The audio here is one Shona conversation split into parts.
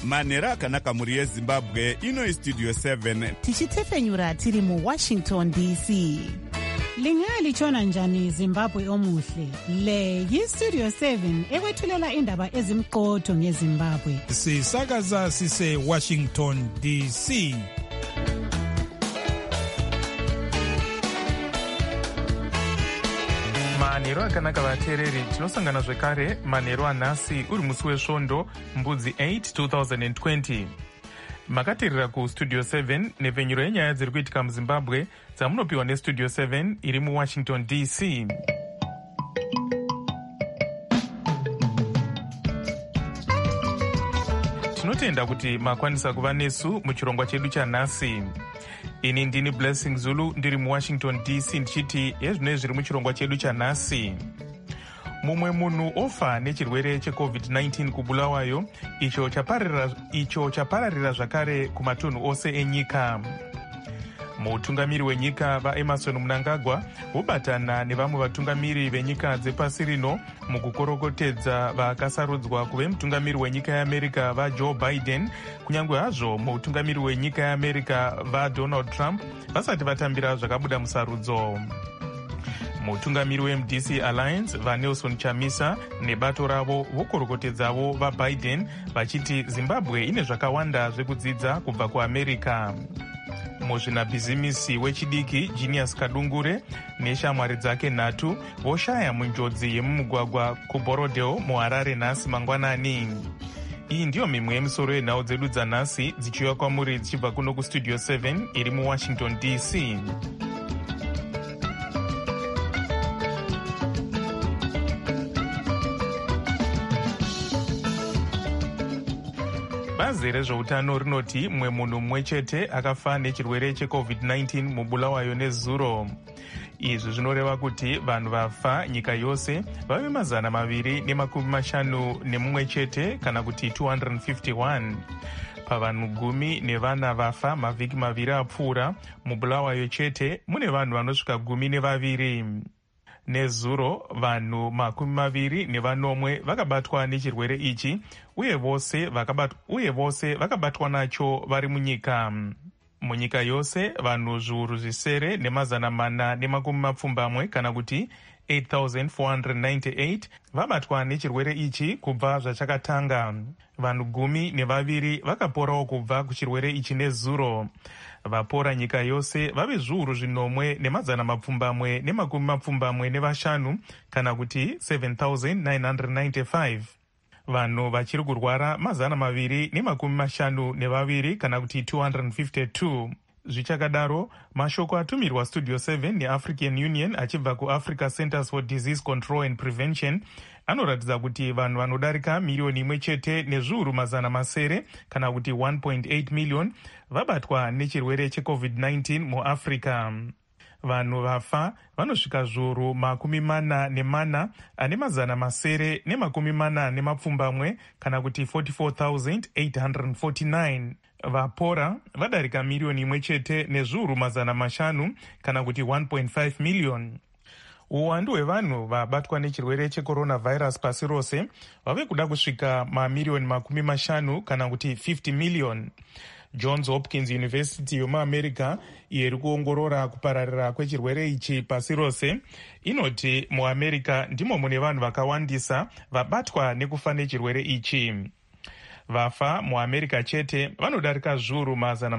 manhero akanaka mhuri yezimbabwe. Ino istudio 7 tichitefenyura tiri muwashington dc. Lingalitshona njani Zimbabwe omuhle? Le yistudio 7 ekwethulela indaba ezimqotho ngeZimbabwe. Sisakaza sise Washington DC. Manhero akanaka vateereri, tinosangana zvekare manhero anhasi uri musi wesvondo mbudzi 8 2020. Makateerera kustudio 7 nepfenyuro yenyaya dziri kuitika muZimbabwe dzamunopiwa nestudio 7 iri muWashington DC. Tinotenda kuti makwanisa kuva nesu muchirongwa chedu chanhasi. Ini ndini Blessing Zulu ndiri muWashington DC ndichiti ezvinoi zviri muchirongwa chedu chanhasi. Mumwe munhu ofa nechirwere cheCovid-19 kubulawayo, icho chapararira zvakare kumatunhu ose enyika. Mutungamiri wenyika vaEmerson Mnangagwa vobatana nevamwe vatungamiri venyika dzepasi rino mukukorokotedza vakasarudzwa kuve mutungamiri wenyika yeAmerica vaJoe Biden, kunyange hazvo mutungamiri wenyika yeAmerica vaDonald Trump vasati vatambira zvakabuda musarudzo. Mutungamiri weMDC Alliance vaNelson Chamisa nebato ravo vokorokotedzavo vaBiden vachiti Zimbabwe ine zvakawanda zvekudzidza kubva kuAmerica. Muzvinabhizimisi wechidiki Genius Kadungure neshamwari dzake nhatu voshaya munjodzi yemumugwagwa kuBorodale muHarare nhasi mangwanani. Iyi ndiyo mimwe yemisoro yenhau dzedu dzanhasi dzichiuya kwamuri dzichibva kuno kustudio 7 iri muWashington DC. Bazi rezveutano rinoti mumwe munhu mumwe chete akafa nechirwere cheCovid-19 mubulawayo nezuro. Izvi zvinoreva kuti vanhu vafa nyika yose vave 251 chete kana kuti 251. Pavanhu 10 nevana vafa mavhiki maviri apfuura mubulawayo chete mune vanhu vanosvika 12. Nezuro vanhu 24 vakabatwa nechirwere ichi uye vose vakabatwa nacho vari munyika. Munyika yose vanhu zviuru zvisere ne420 kana kuti 8,498 vabatwa nechirwere ichi kubva zvachakatanga. Vanhu 12 vakaporawo kubva kuchirwere ichi nezuro. Vapora nyika yose vave zviuru 9,425 kana kuti 7,995. Vanhu vachiri kurwara 252 kana kuti 252. Zvichakadaro, mashoko atumirwa Studio 7 neAfrican Union achibva kuAfrica Centers for Disease Control and Prevention anoratidza kuti vanhu vanodarika miriyoni 1 chete nezviuru 900 kana kuti 1.8 million vabatwa nechirwere cheCovid-19 muAfrica. Vanhu vafa vanosvika zviuru 44 ane 940 kana kuti 44,849. Vapora vadarika miriyoni 1 chete nezviuru 500 kana kuti 1.5 million. Uwandu hwevanhu vabatwa nechirwere checoronavirus pasi rose vave kuda kusvika mamiriyoni 50 kana kuti 50 million. Johns Hopkins University yomuAmerica iri kuongorora kupararira kwechirwere ichi pasi rose inoti muAmerica ndimo mune vanhu vakawandisa vabatwa nekufa nechirwere ichi. Vafa muAmerica chete vanodarika zviuru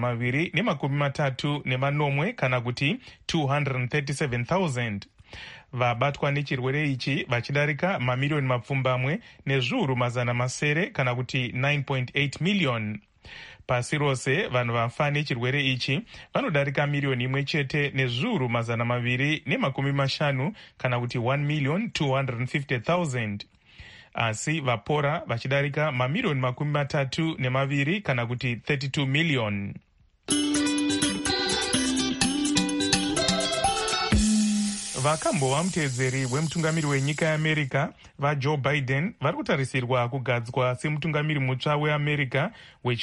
234 kana kuti 237,000. Vabatwa nechirwere ichi vachidarika mamiriyoni 10 nezviuru 900 kana kuti 9.8 million. Pasi rose vanhu vafa nechirwere ichi vanodarika miriyoni 1 chete nezviuru 250 kana kuti 1,250,000. Asi vapora vachidarika mamiriyoni 32 kana kuti 32 million. Vakambova muteedzeri wemutungamiri wenyika yeAmerica vaJoe Biden vari kutarisirwa kugadzwa semutungamiri mutsva weAmerica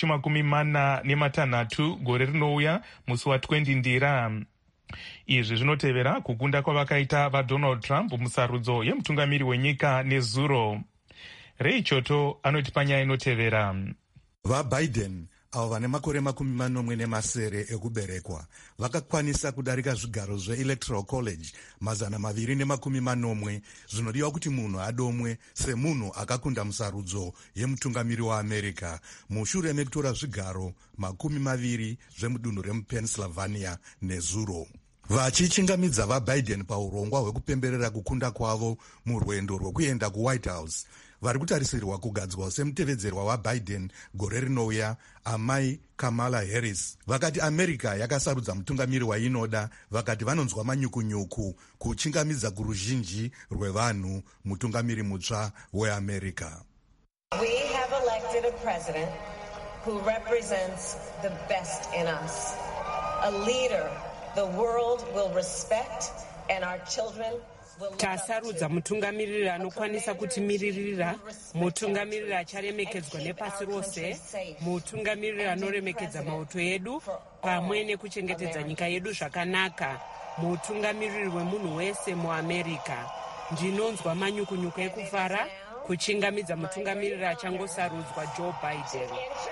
wechi46 gore rinouya musi wa20 Ndira. Izvi zvinotevera kukunda kwavakaita vaDonald Trump musarudzo yemutungamiri wenyika nezuro. Ray Choto anoti panyaya inotevera. VaBiden avo vane makore 40 ekuberekwa vakakwanisa kudarika zvigaro zveelectoral college 240 zvinodiwa kuti munhu adomwe semunhu akakunda musarudzo yemutungamiri waAmerica mushure mekutora zvigaro 20 zvemudunhu remuPennsylvania nezuro. Vachichingamidza vaBiden paurongwa hwekupemberera kukunda kwavo murwendo rwokuenda kuWhite House, vari kutarisirwa kugadzwa semutevedzerwa waBiden gore rinouya, amai Kamala Harris vakati America yakasarudza mutungamiri wainoda, vakati vanonzwa manyukunyuku kuchingamidza kuruzhinji rwevanhu mutungamiri mutsva weAmerica. We have elected a president who represents the best in us, a leader the world will respect and our children. Tasarudza mutungamiriri anokwanisa kutimiririra, mutungamiriri acharemekedzwa nepasi rose, mutungamiriri anoremekedza mauto edu pamwe nekuchengetedza nyika yedu zvakanaka, mutungamiriri wemunhu wese muAmerica. Ndinonzwa manyukunyuku ekufara kuchingamidza mutungamiriri achangosarudzwa Joe Biden.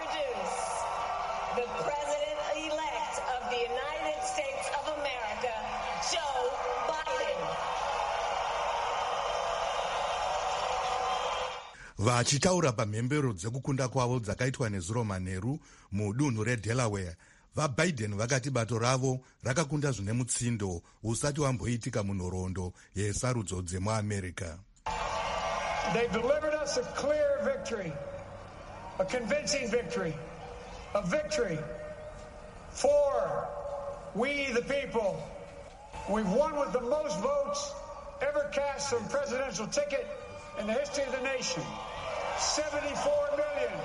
Vachitaura pamhembero dzekukunda kwavo dzakaitwa nezuro manheru mudunhu reDelaware, vaBiden vakati bato ravo rakakunda zvine mutsindo usati wamboitika munhoroondo yesarudzo dzemuAmerica. They delivered us a clear victory, a convincing victory, a victory for we the people. We've won with the most votes ever cast on a presidential ticket in the history of the nation. 74 million.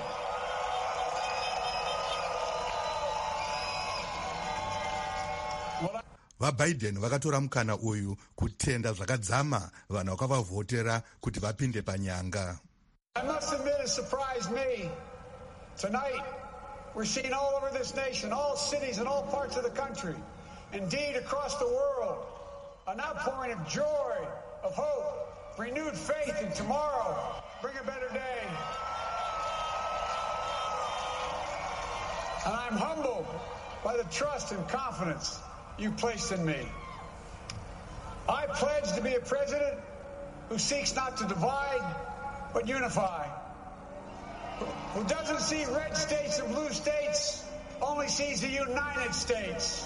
VaBiden vakatora mukana uyu kutenda zvakadzama vanhu vakavavhotera kuti vapinde panyanga. I must admit it surprised me. Tonight, we're seeing all over this nation, all cities and all parts of the country, indeed across the world, an outpouring of joy, of hope, renewed faith in tomorrow, bring a better day. And I'm humbled by the trust and confidence you placed in me. I pledge to be a president who seeks not to divide, but unify. Who doesn't see red states and blue states, only sees the United States.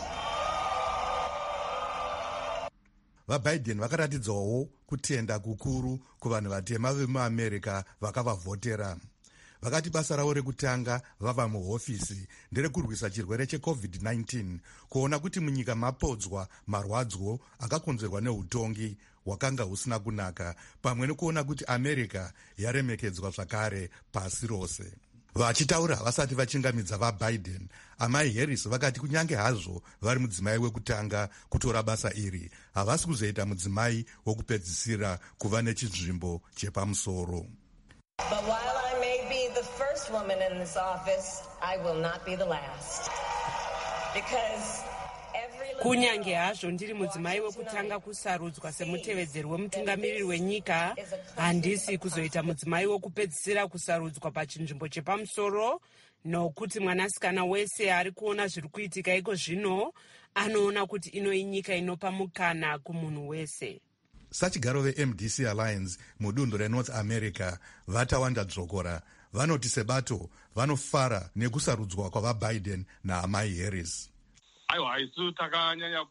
VaBiden vakaratidzawo kutenda kukuru kuvanhu vatema vemuAmerica vakavavhotera. Vakati basa ravo rekutanga vava muhofisi nderekurwisa chirwere cheCovid-19, kuona kuti munyika mapodzwa marwadzo akakonzerwa neutongi hwakanga husina kunaka, pamwe nekuona kuti America yaremekedzwa zvakare pasi rose. Vachitaura vasati vachingamidza vaBiden, amai Harris vakati kunyange hazvo vari mudzimai wekutanga kutora basa iri, havasi kuzoita mudzimai wokupedzisira kuva nechizvimbo chepamusoro. But while I may be the first woman in this office, I will not be the last. Because kunyange hazvo ndiri mudzimai wekutanga kusarudzwa semutevedzeri wemutungamiriri wenyika, handisi kuzoita mudzimai wokupedzisira kusarudzwa pachinzvimbo chepamusoro, nokuti mwanasikana wese ari kuona zviri kuitika iko zvino anoona kuti ino inyika inopa mukana kumunhu wese. Sachigaro veMDC Alliance mudunhu reNorth America vatawanda dzokora vanoti sebato vanofara nekusarudzwa kwavaBiden naamai Harris. Aiwa, isu takanyanya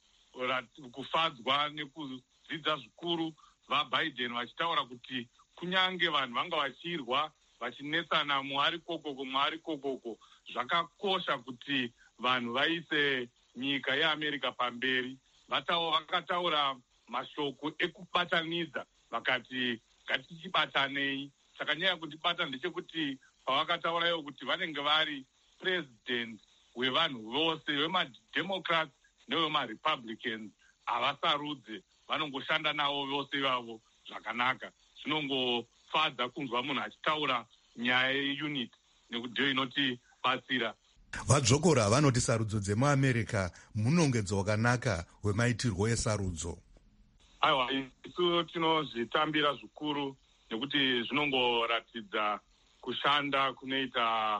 kufadzwa nekudzidza zvikuru vaBiden vachitaura kuti kunyange vanhu vanga vachirwa vachinetsana muari kokoko, zvakakosha kuti vanhu vaise nyika yeAmerica pamberi. Vakataura mashoko ekubatanidza, vakati ngatichibatanei. Chakanyanya kutibata ndechekuti pavakataura ivo kuti vanenge vari president wevanhu vose, vemademocrats nevemarepublicans, havasarudze, vanongoshanda navo vose ivavo zvakanaka. Zvinongofadza kunzwa munhu achitaura nyaya yeunity nekuti ndiyo inotibatsira. Vadzokora vanoti sarudzo dzemuAmerica munongedzo wakanaka wemaitirwo esarudzo. Aiwa, isu tinozvitambira zvikuru nekuti zvinongoratidza kushanda kunoita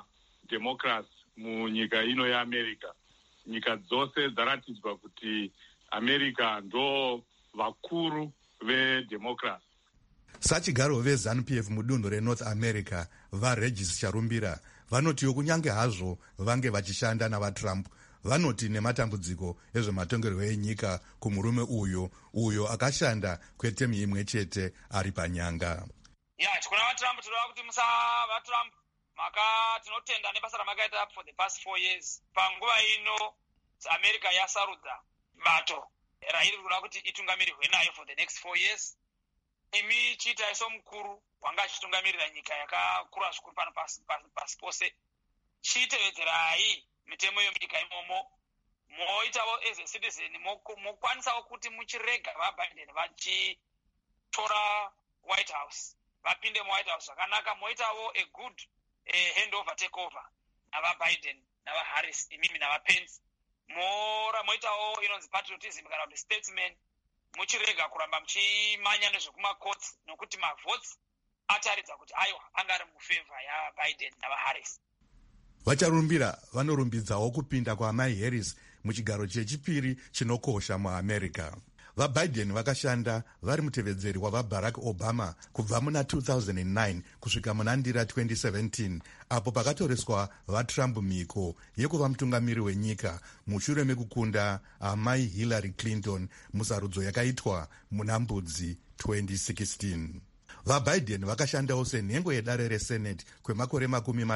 democracy munyika ino yeAmerica. Nyika dzose dzaratidzwa kuti America ndo vakuru vedemocracy. Sachigaro veZANU-PF mudunhu reNorth America vaRegis Charumbira vanotiwo kunyange hazvo vange vachishanda navaTrump, vanoti nematambudziko ezvematongerwo enyika kumurume uyo akashanda kwetemu imwe chete ari panyanga. Tikuna vaTrump tinoda kuti vaTrump tinotenda nebasa ramakaita for the past 4 years. Panguva ino America yasarudza bato rairi kuda kuti itungamirirwe nayo for the next 4 years. Imi chiitaiso mukuru wanga achitungamirira nyika yakakura zvikuru pano pasi pose. Chiitevedzerai mitemo yomunyika imomo. Moitawo as a citizen mokwanisawo kuti muchirega vaBiden vachitora White House. Vapinde muWhite House zvakanaka, moitawo a good handover takeover navaBiden navaHarris, imimi navaPence. Moitawo inonzi patriotism kana kuti statesman, muchirega kuramba muchimanya nezvekumacourts nokuti mavotes ataridza kuti aiwa anga ari mufavor yaBiden navaHarris. Vacharumbira vanorumbidzawo kupinda kwaMai Harris muchigaro chechipiri chinokosha muAmerica. VaBiden vakashanda vari mutevedzeri wavaBarack Obama kubva muna 2009 kusvika muna ndira 2017, apo pakatoreswa vaTrump mhiko yekuva mutungamiri wenyika mushure mekukunda amai Hillary Clinton musarudzo yakaitwa muna Mbudzi 2016. VaBiden vakashandawo senhengo yedare reSenate kwemakore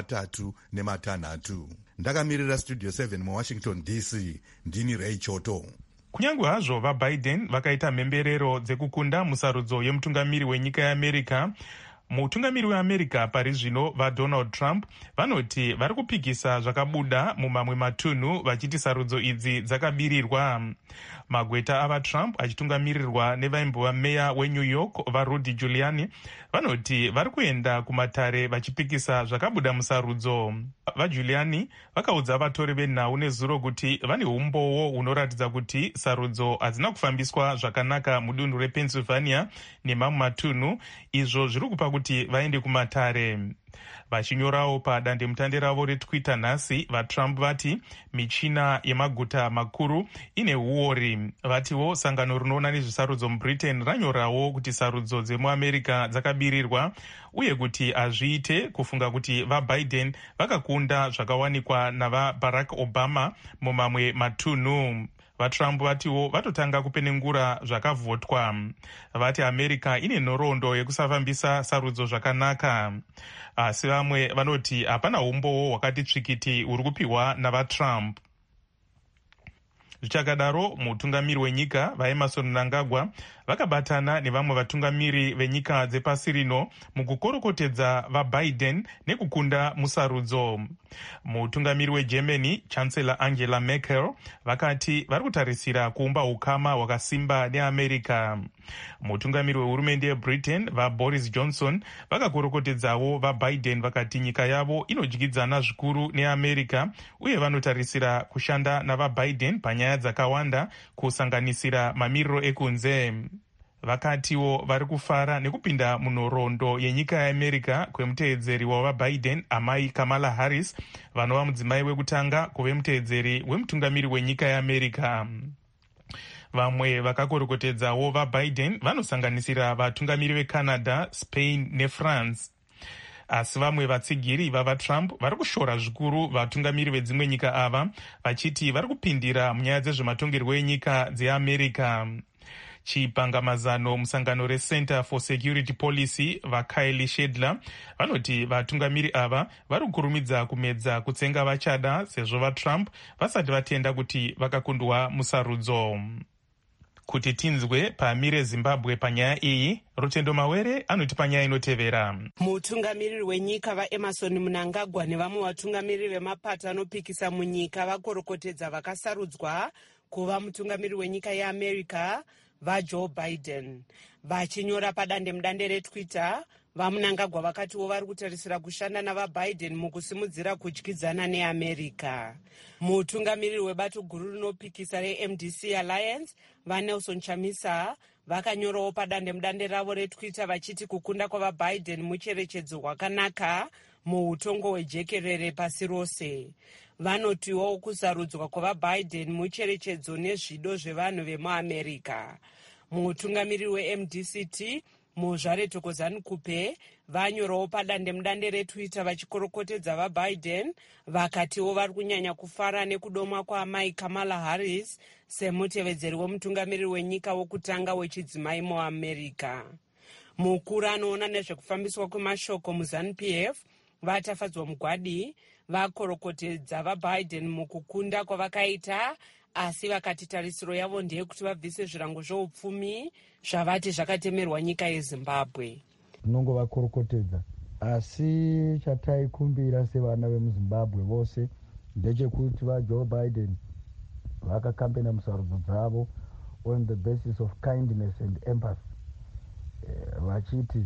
36. Ndakamirira Studio 7 muWashington DC, ndini Ray Choto. Kunyange hazvo vaBiden vakaita mhemberero dzekukunda musarudzo yemutungamiri wenyika yeAmerica, mutungamiri weAmerica pari zvino vaDonald Trump vanoti vari kupikisa zvakabuda mumamwe matunhu vachiti sarudzo idzi dzakabirirwa. Magweta avaTrump achitungamirirwa nevaimbova meya weNew York vaRudy Giuliani vanoti vari kuenda kumatare vachipikisa zvakabuda musarudzo. VaGiuliani vakaudza vatori venhau nezuro kuti vane umbowo hunoratidza kuti sarudzo hadzina kufambiswa zvakanaka mudunhu rePennsylvania nemamwe matunhu, izvo zviri kupa kuti vaende kumatare. Vachinyorawo padandemutande ravo reTwitter nhasi, vaTrump vati michina yemaguta makuru ine uori. Vatiwo sangano rinoona nezvesarudzo muBritain ranyorawo kuti sarudzo dzemuAmerica dzakabirirwa uye kuti hazviite kufunga kuti vaBiden vakakunda zvakawanikwa navaBarack Obama mumamwe matunhu. VaTrump vatiwo vatotanga kupenengura zvakavhotwa. Vati America ine nhoroondo yekusafambisa sarudzo zvakanaka. Asi vamwe vanoti hapana umbowo hwakati tsvikiti huri kupiwa navaTrump. Zvichakadaro, mutungamiri wenyika vaEmerson Mnangagwa vakabatana nevamwe vatungamiri venyika dzepasi rino mukukorokotedza vaBiden nekukunda musarudzo. Mutungamiri weGermany, Chancellor Angela Merkel, vakati vari kutarisira kuumba ukama hwakasimba neAmerica. Mutungamiri wehurumende yeBritain, vaBoris Johnson, vakakorokotedzawo vaBiden vakati nyika yavo inodyidzana zvikuru neAmerica uye vanotarisira kushanda navaBiden panyaya dzakawanda kusanganisira mamiriro ekunze. Vakatiwo vari kufara nekupinda munhoroondo yenyika yeAmerica kwemuteedzeri wavaBiden amai Kamala Harris, vanova mudzimai wekutanga kuve muteedzeri wemutungamiri wenyika yeAmerica. Vamwe vakakorokotedzawo vaBiden vanosanganisira vatungamiri veCanada, Spain neFrance. Asi vamwe vatsigiri vavaTrump vari kushora zvikuru vatungamiri vedzimwe nyika ava, vachiti vari kupindira munyaya dzezvematongerwo enyika dzeAmerica. Chipangamazano musangano reCenter for Security Policy vaKylie Shedler vanoti vatungamiri ava vari kukurumidza kumedza kutsenga vachada sezvo vaTrump vasati vatenda kuti vakakundwa musarudzo. Kuti tinzwe pamire Zimbabwe panyaya iyi, Rutendo Mawere anoti panyaya inotevera. Mutungamiriri wenyika vaEmerson Mnangagwa nevamwe vatungamiriri vemapato anopikisa munyika vakorokotedza vakasarudzwa kuva mutungamiri wenyika yeAmerica vaJoe Biden. Vachinyora padandemutande reTwitter, vamunangagwa vakatiwo vari kutarisira kushanda navaBiden mukusimudzira kudyidzana neamerica. Mutungamiriri webato guru rinopikisa reMDC Alliance vaNelson Chamisa vakanyorawo padandemutande ravo reTwitter vachiti kukunda kwavaBiden mucherechedzo hwakanaka muutongo hwejekerere pasi rose. Vanotiwo kusarudzwa kwavaBiden mucherechedzo nezvido zvevanhu vemuamerica. Mutungamiriri weMDCT Muzvare Thokozani Kupe vanyorawo padandemutande reTwitter vachikorokotedza vaBiden vakatiwo vari kunyanya kufara nekudomwa kwaamai Kamala Harris semutevedzeri wemutungamiriri wenyika wokutanga wechidzimai muAmerica. Mukuru anoona nezvekufambiswa kwemashoko muZANU-PF vatafadzwa mugwadi vakorokotedza vaBiden mukukunda kwavakaita, asi vakati tarisiro yavo ndeyekuti vabvise zvirango zvoupfumi zvavati zvakatemerwa nyika yeZimbabwe. Tinongovakorokotedza, asi chataikumbira sevana vemuZimbabwe vose ndechekuti vaJoe Biden vakakambena musarudzo dzavo on the basis of kindness and empathy, vachiti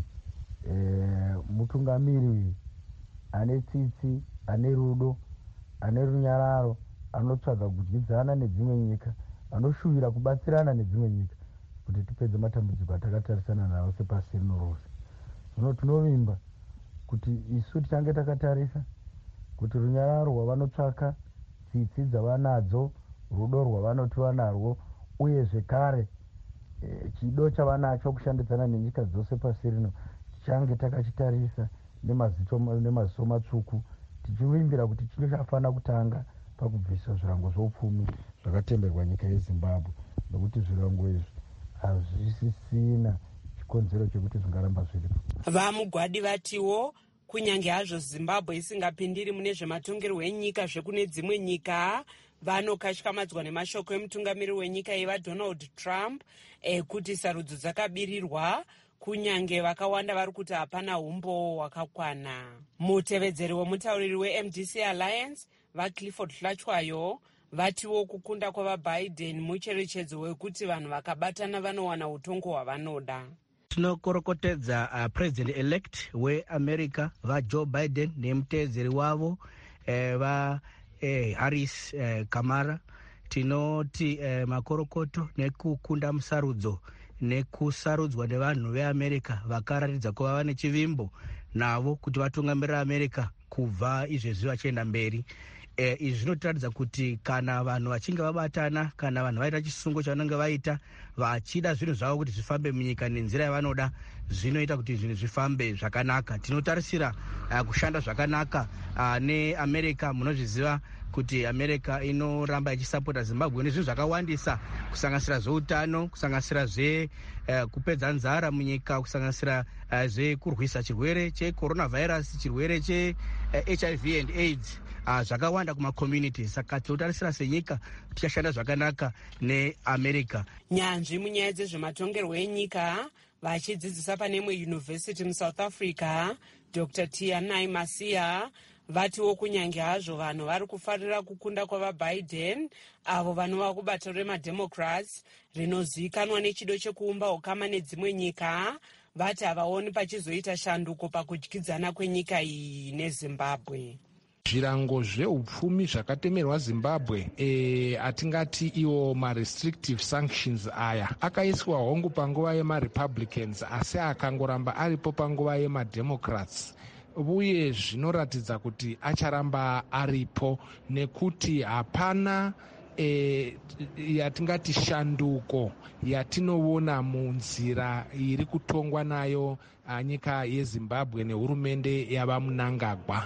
mutungamiriri ane tsitsi, ane rudo, ane runyararo, anotsvaga kudyidzana nedzimwe nyika, anoshuvira kubatsirana nedzimwe nyika kuti tipedze matambudziko atakatarisana nawo sepasi rino rose. Zvino tinovimba kuti isu tichange takatarisa kuti runyararo rwavanotsvaka, tsitsi dzavanadzo, rudo rwavanoti vanarwo, uye zvekare chido chavanacho kushandidzana nenyika dzose pasi rino tichange takachitarisa nemaziso matsvuku, tichivimbira kuti chino chafana kutanga pakubvisa zvirango zvoupfumi zvakatemberwa nyika yeZimbabwe, nokuti zvirango izvi hazvisisina chikonzero chekuti zvingaramba zviripo. Vamugwadi vatiwo kunyange hazvo Zimbabwe isingapindiri mune zvematongerwo enyika zvekune dzimwe nyika, vanokashikamadzwa nemashoko emutungamiriri wenyika yevaDonald Trump ekuti sarudzo dzakabirirwa, kunyange vakawanda vari kuti hapana umbo hwakakwana. Mutevedzeri wemutauriri weMDC Alliance vaClifford Hlachwayo vatiwo kukunda kwavaBiden mucherechedzo wekuti vanhu vakabatana vanowana utongo hwavanoda. Tinokorokotedza president elect weAmerica vaJoe Biden nemutevedzeri wavo Harris Kamala. Tinoti makorokoto nekukunda musarudzo nekusarudzwa nevanhu veAmerica vakaratidza kuva vane chivimbo navo kuti vatungamirira America kubva izvezvi vachienda mberi. Izvi zvinotiratidza kuti kana vanhu vachinge vabatana, kana vanhu vaita chisungo chavanenge vaita vachida zvinhu zvavo kuti zvifambe munyika nenzira yavanoda, zvinoita kuti zvinhu zvifambe zvakanaka. Tinotarisira kushanda zvakanaka neAmerica. Munozviziva kuti America inoramba ichisapota Zimbabwe nezvinhu zvakawandisa, kusanganisira zveutano, kusanganisira kupedza nzara munyika, kusanganisira kurwisa chirwere checoronavirus, chirwere cheHIV and AIDS, zvakawanda kumakommunity. Saka tinotarisira senyika tichashanda zvakanaka neAmerica. Nyanzvi munyaya dzezvematongerwo enyika vachidzidzisa pane imwe yunivhesiti muSouth Africa, Dr. Tianai Masiya vatiwo kunyange hazvo vanhu vari kufarira kukunda kwavaBiden, avo vanova kubato remademocrats rinozivikanwa nechido chekuumba ukama nedzimwe nyika, vati havaoni pachizoita shanduko pakudyidzana kwenyika iyi neZimbabwe. Zvirango zveupfumi zvakatemerwa Zimbabwe, atingati iwo ma-restrictive sanctions aya akaiswa hongu panguva yema-Republicans, asi akangoramba aripo panguva yema-Democrats, uye zvinoratidza kuti acharamba aripo nekuti hapana yatingati shanduko yatinoona munzira iri kutongwa nayo nyika yeZimbabwe nehurumende yavaMnangagwa.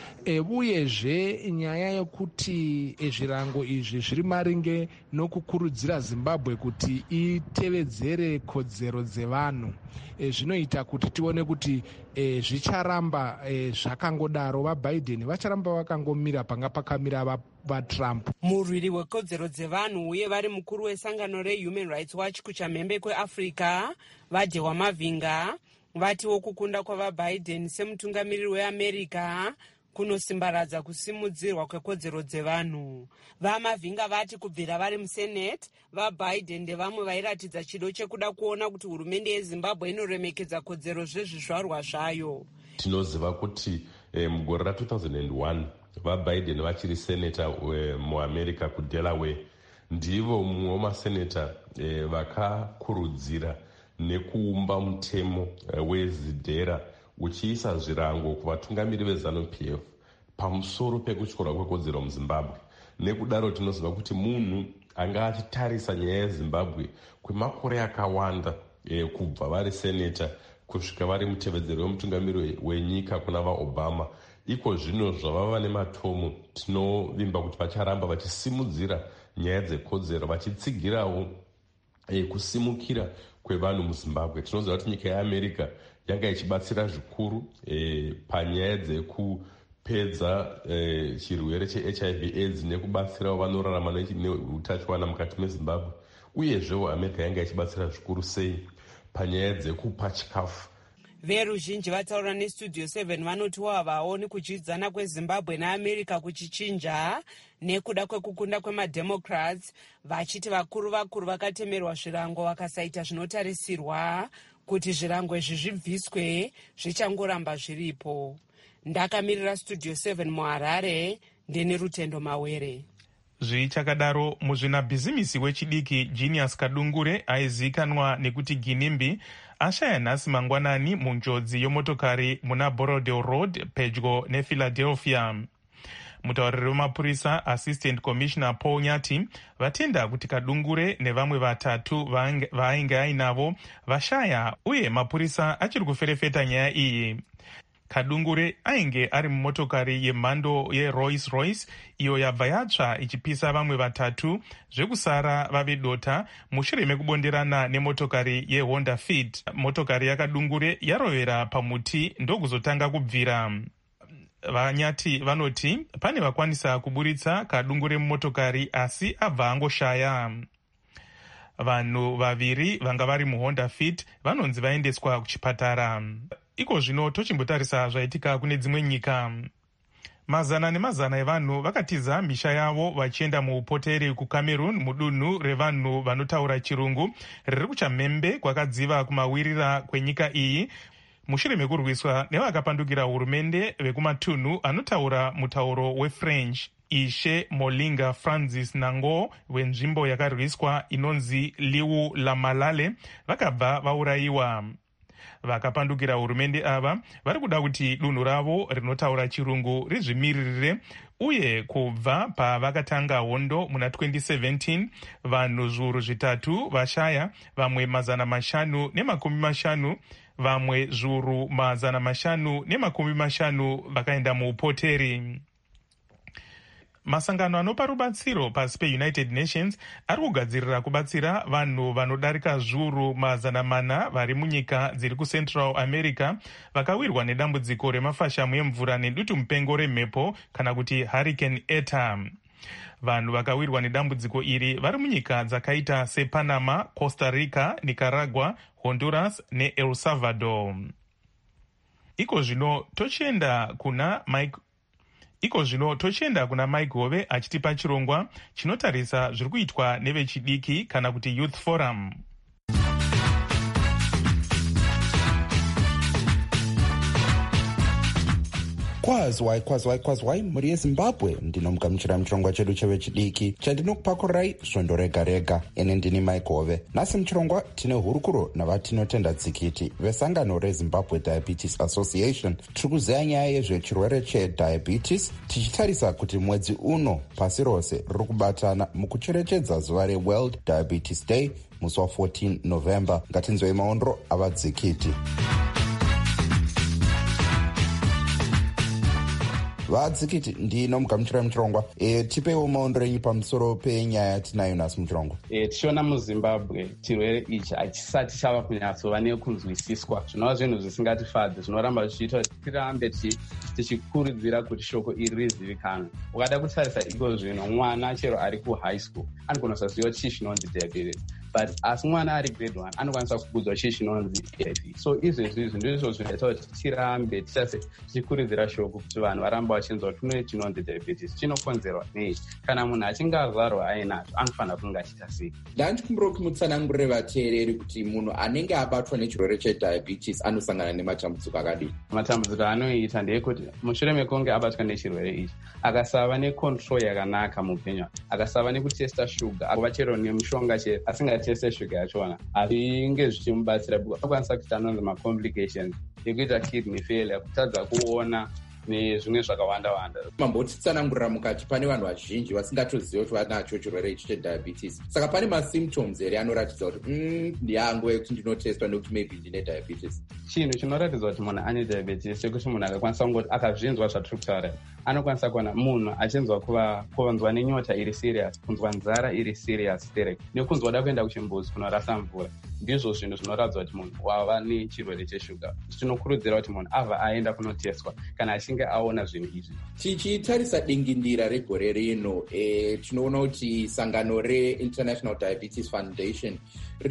Uyezve nyaya yokuti zvirango izvi zviri maringe nokukurudzira Zimbabwe kuti itevedzere kodzero dzevanhu, zvinoita kuti tione kuti zvicharamba zvakangodaro. VaBiden vacharamba vakangomira panga pakamira vaTrump. Murwiri wekodzero dzevanhu uye vari mukuru wesangano reHuman Rights Watch kuchamhembe kweAfrica vaDhewa Mavinga vatiwo kukunda kwavaBiden semutungamiriri weAmerica kunosimbaradza kusimudzirwa kwekodzero dzevanhu. Vamavhinga vati kubvira vari musenate, vaBiden ndevamwe vairatidza chido chekuda kuona kuti hurumende yeZimbabwe inoremekedza kodzero zvezvizvarwa zvayo. Tinoziva kuti mugore ra2001 vaBiden vachiri senata muamerica kuDelaware ndivo mumwe wemasenata vakakurudzira nekuumba mutemo wezidhera uchiisa zvirango kuvatungamiri veZANU-PF pamusoro pekutyorwa kwekodzero muZimbabwe. Nekudaro tinoziva kuti munhu anga achitarisa nyaya yeZimbabwe kwemakore akawanda kubva vari senata kusvika vari mutevedzeri wemutungamiri wenyika kuna vaObama. Iko zvino zvavava nematomo, tinovimba kuti vacharamba vachisimudzira nyaya dzekodzero vachitsigirawo kusimukira kwevanhu muZimbabwe. Tinoziva kuti nyika yeAmerica yanga ichibatsira zvikuru panyaya dzekupedza chirwere cheHIV/AIDS nekubatsirawo vanorarama neutachiwana mukati meZimbabwe. Uyezvewo America yanga ichibatsira zvikuru sei panyaya dzekupa chikafu. Veruzhinji vataura neStudio 7 vanotiwo havaoni kudyidzana kweZimbabwe neAmerica kuchichinja nekuda kwekukunda kwemaDemocrats, vachiti vakuru vakatemerwa zvirango vakasaita zvinotarisirwa kuti zvirango izvi zvibviswe zvichangoramba zviripo. Ndakamirira Studio 7 muHarare, ndini Rutendo Mawere. Zvichakadaro muzvinabhizimisi wechidiki Genius Kadungure aizikanwa nekuti Ginimbi ashaya nhasi mangwanani munjodzi yomotokari muna Borodale Road pedyo nePhiladelphia. Mutauriri wemapurisa Assistant Commissioner Paul Nyati vatenda kuti Kadungure nevamwe vatatu vainge ainavo vashaya uye mapurisa achiri kuferefeta nyaya iyi. Kadungure ainge ari mumotokari yemhando yeRolls Royce iyo yabva yatsva ichipisa vamwe vatatu zvekusara vave dota mushure mekubonderana nemotokari yeHonda Fit. Motokari yaKadungure yarovera pamuti ndokuzotanga kubvira. Vanyati vanoti pane vakwanisa kuburitsa Kadungure mumotokari asi abva angoshaya. Vanhu vaviri vanga vari muHonda Fit vanonzi vaendeswa kuchipatara. Iko zvino tochimbotarisa zvaitika kune dzimwe nyika. Mazana nemazana evanhu vakatiza misha yavo vachienda muupoteri kuCameroon mudunhu revanhu vanotaura chirungu riri kuChamhembe kwakadziva kumawirira kwenyika iyi mushure mekurwiswa nevakapandukira hurumende vekumatunhu anotaura mutauro weFrench. Ishe Molinga Francis Nango wenzvimbo yakarwiswa inonzi Liu la Malale vakabva vaurayiwa. Vakapandukira hurumende ava vari kuda kuti dunhu ravo rinotaura chirungu rizvimiririre uye kubva pavakatanga hondo muna 2017 vanhu zviuru zvitatu vashaya, vamwe 550, vamwe zviuru 550 vakaenda muupoteri. Masangano anopa rubatsiro pasi peUnited Nations ari kugadzirira kubatsira vanhu vanodarika zviuru 400 vari munyika dziri kuCentral America vakawirwa nedambudziko remafashamu emvura nedutu mupengo remhepo kana kuti Hurricane Eta. Vanhu vakawirwa nedambudziko iri vari munyika dzakaita sePanama, Costa Rica, Nicaragua, Honduras neEl Salvador. Iko zvino tochienda kuna Mike Hove achitipa chirongwa chinotarisa zviri kuitwa nevechidiki kana kuti Youth Forum. Kwazwai muri yeZimbabwe, ndinomugamuchira muchirongwa chedu chevechidiki chandinokupakurai svondo rega rega. Ine ndini Mike Hove. Nhasi muchirongwa tine hurukuro navatinotenda tsikiti vesangano reZimbabwe Diabetes Association. Tiri kuzeya nyaya yezvechirwere chediabetes tichitarisa kuti mwedzi uno pasi rose riri kubatana mukucherechedza zuva reWorld Diabetes Day musi wa14 November. Ngatinzwei maondro avadzikiti. Vadzikiti ndinomugamuchira muchirongwa. Tipeiwo maondro enyu pamusoro penyaya yatinayo nhasi muchirongwa. Tichiona muZimbabwe chirwere ichi hachisati chava kunyatsova nekunzwisiswa, zvinova zvinhu zvisingatifadzi, zvinoramba zvichiita kuti tirambe tichikurudzira kuti shoko iri rizivikanwe. Ukada kutarisa iko zvino mwana chero ari kuhigh school anogona kusaziva chii chinonzi diabetes. but asi mwana ari grade 1 anokwanisa kukudzwa chii chinonzi AIP. So izvezvi ndizvo zvinoita kuti tirambe tichikurudzira shoko kuti vanhu varamba vachinzwa kuti kune chinonzi diabetes chinokonzerwa nei. Kana munhu achinge azvarwa ainacho anofanira kunge achiita sei. Ndandichikumbira kuti mutsanangurire vateereri kuti munhu anenge abatwa nechirwere chediabetes anosangana nematambudziko akadii. Matambudziko anoita ndeyekuti mushure mekunge abatwa nechirwere ichi akasava necontrol yakanaka muupenyu, akasava nekutesta shuga, akava chero nemushonga chero asingateste shuga yachona, azvinge zvichimubatsira akwanisa kuita anonzi macomplications ekuita kidney failure, kutadza kuona nezvimwe zvakawanda-wanda. Mambotitsanangurira mukati pane vanhu vazhinji vasingatoziva kuti vanacho chirwere ichi chediabetes. Saka pane masymptoms here anoratidza kuti ndiyangu yekuti ndinotestwa nekuti maybe ndine diabetes. Chinhu chinoratidza kuti munhu ane diabetes chekuti munhu akakwanisa kungoti akazvinzwa zvatiri kutaura, anokwanisa kuona munhu achinzwa kuvanzwa nenyota iri serious, kunzwa nzara iri serious sterek, nekunzwa da kuenda kuchimbuzi kunorasa mvura. Ndizvo zvinhu zvinoratidza kuti munhu wava nechirwere cheshuga. Tinokurudzira kuti munhu abva aenda kunotestwa kana achinge aona zvinhu izvi. Tichitarisa dingindira regore rino, tinoona kuti sangano reInternational Diabetes Foundation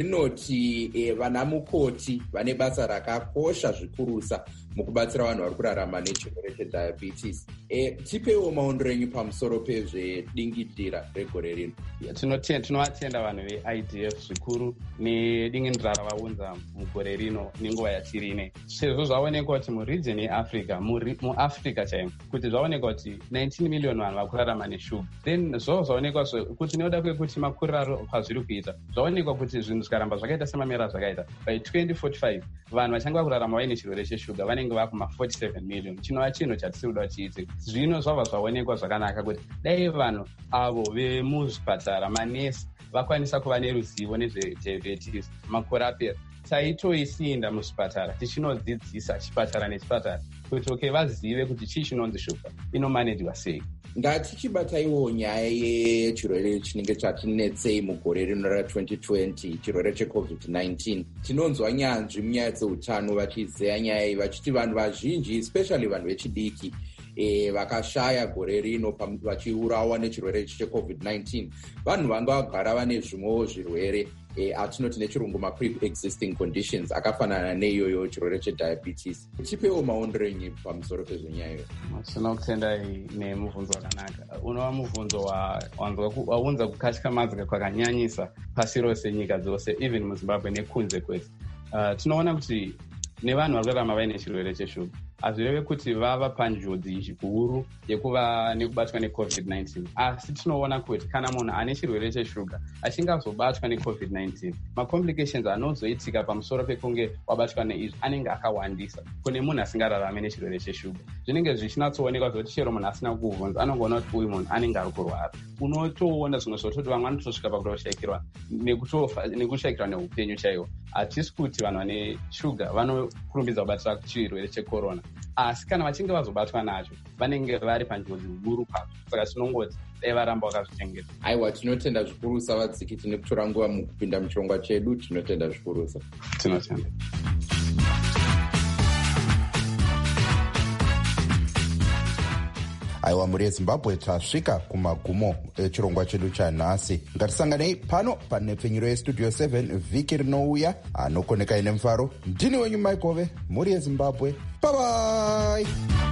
rinoti vana mukoti vane basa rakakosha zvikurusa mukubatsira vanhu vari kurarama nechirwere chediabetes. Tipewo maondero enyu pamusoro pezvedingindira regore rino. Tinovatenda vanhu veIDF zvikuru nedingindira ravaunza mugore rino nenguva yatiri ine. Sezvo zvaonekwa kuti muregion yeAfrica, muAfrica chaimo, kuti zvaonekwa kuti 19 million vanhu vari kurarama neshuga. Then zvaonekwa kuti nekuda kwekuti makuriro kwazviri kuita, zvaonekwa kuti zvinhu zvikaramba zvakaita semamera zvakaita, by 2045 vanhu vachange vakurarama vaine chirwere cheshuga vanenge vakuma 47 million. Chinova chinhu chatisiri kuda chiitike. Zvino zvabva zvaonekwa zvakanaka kuti dai vanhu avo vemuzvipatara, manesi, vakwanisa kuva neruzivo nezvediabetes makore apera, taitoisinda muzvipatara tichinodzidzisa chipatara nechipatara kuti vazive kuti chii chinonzi shuga inomanejwa sei. Ngatichibataiwo nyaya yechirwere chinenge chatinetsei mugore rino ra2020, chirwere cheCovid-19. Tinonzwa nyanzvi munyaya dzeutano vachizeya nyaya iyi vachiti vanhu vazhinji, especially vanhu vechidiki, vakashaya gore rino vachiurawa nechirwere cheCovid-19. Vanhu vanga vagara vane zvimwewo zvirwere atinoti nechirungu pre-existing conditions akafanana neiyoyo chirwere chediabetes. Tipewo maondero enyu pamusoro pezvenyayo. Tinokutendai nemubvunzo wakanaka. Unova mubvunzo waunza kukatyamadzika kwakanyanyisa pasi rose, nyika dzose, even muZimbabwe nekunze kwedu. Tinoona kuti nevanhu vari kurarama vaine chirwere cheshuga hazvireve kuti vava panjodzi zhikuru yekuva nekubatwa neCovid-19, asi tinoona kuti kana munhu ane chirwere cheshuga achinge azobatwa neCovid-19, macomplications anozoitika pamusoro pekunge wabatwa neizvi anenge akawandisa kune munhu asingararame nechirwere cheshuga. Zvinenge zvichinatsoonekwa zvokuti chero munhu asina kuvhunza anongoona kuti uyu munhu anenge ari kurwara. Unotoona zvimwe zvototi vamwe vanotosvika pakutoshayikirwa nekushayikirwa neupenyu chaiwo. Hatisi kuti vanhu vane shuga vanokurumbidza kubatira chirwere chekorona, asi kana vachinge vazobatwa nacho vanenge vari panjodzi huru kwazvo. Saka tinongoti dai varamba vakazvichengeta. Aiwa, tinotenda zvikurusa vadzikiti nekutora nguva mukupinda muchirongwa chedu. Tinotenda zvikurusa. Tinotenda. Aiwa, muri yeZimbabwe tasvika kumagumo echirongwa chedu chanhasi. Ngatisanganei pano panepfenyuro yestudio 7 vhiki rinouya. Anokoneka ine mufaro, ndini wenyu Maikove, muri yeZimbabwe. Bye bye.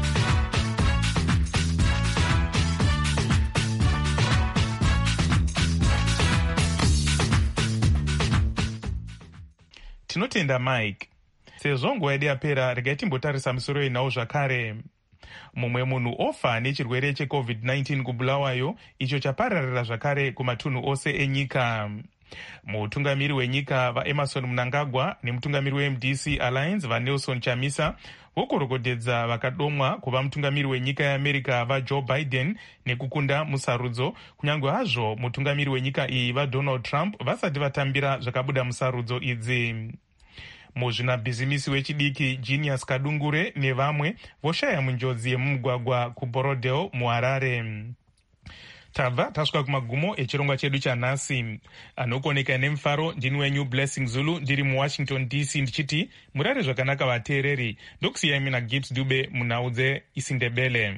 Tinotenda Mike. Sezvo nguva yedu yapera, regai timbotarisa misoro inawo zvakare. Mumwe munhu ofa nechirwere cheCovid-19 kuBulawayo, icho chapararira zvakare kumatunhu ose enyika. Mutungamiri wenyika vaEmerson Mnangagwa nemutungamiri weMDC Alliance vaNelson Chamisa vokorokodedza vakadomwa kuva mutungamiri wenyika yeAmerica vaJoe Biden nekukunda musarudzo, kunyange hazvo mutungamiri wenyika iyi vaDonald Trump vasati vatambira zvakabuda musarudzo idzi. Muzvinabhizimisi wechidiki Genius Kadungure nevamwe voshaya munjodzi yemumugwagwa kuBorodale muHarare. Tabva tasvika kumagumo echirongwa chedu chanhasi. Anokoneka nemufaro ndini wenyu Blessing Zulu ndiri muWashington DC ndichiti murare zvakanaka vateereri. Ndokusiyai mina Gibbs Dube munhau dzeIsindebele.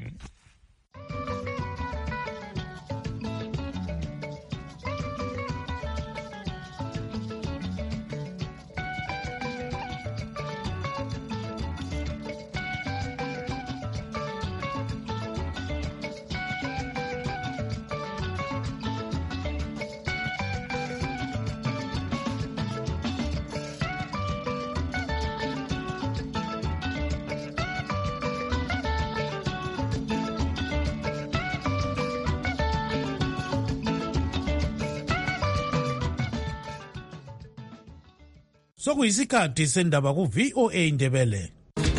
sokuyisikhathi sendaba ku-VOA Indebele.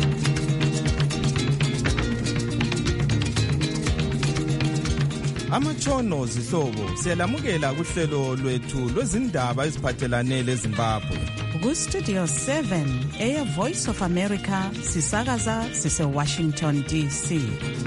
Amatshono zihlobo siyalamukela kuhlelo lwethu lwezindaba eziphathelane leZimbabwe. Ku-Studio 7 Air Voice of America sisakaza sise-Washington DC.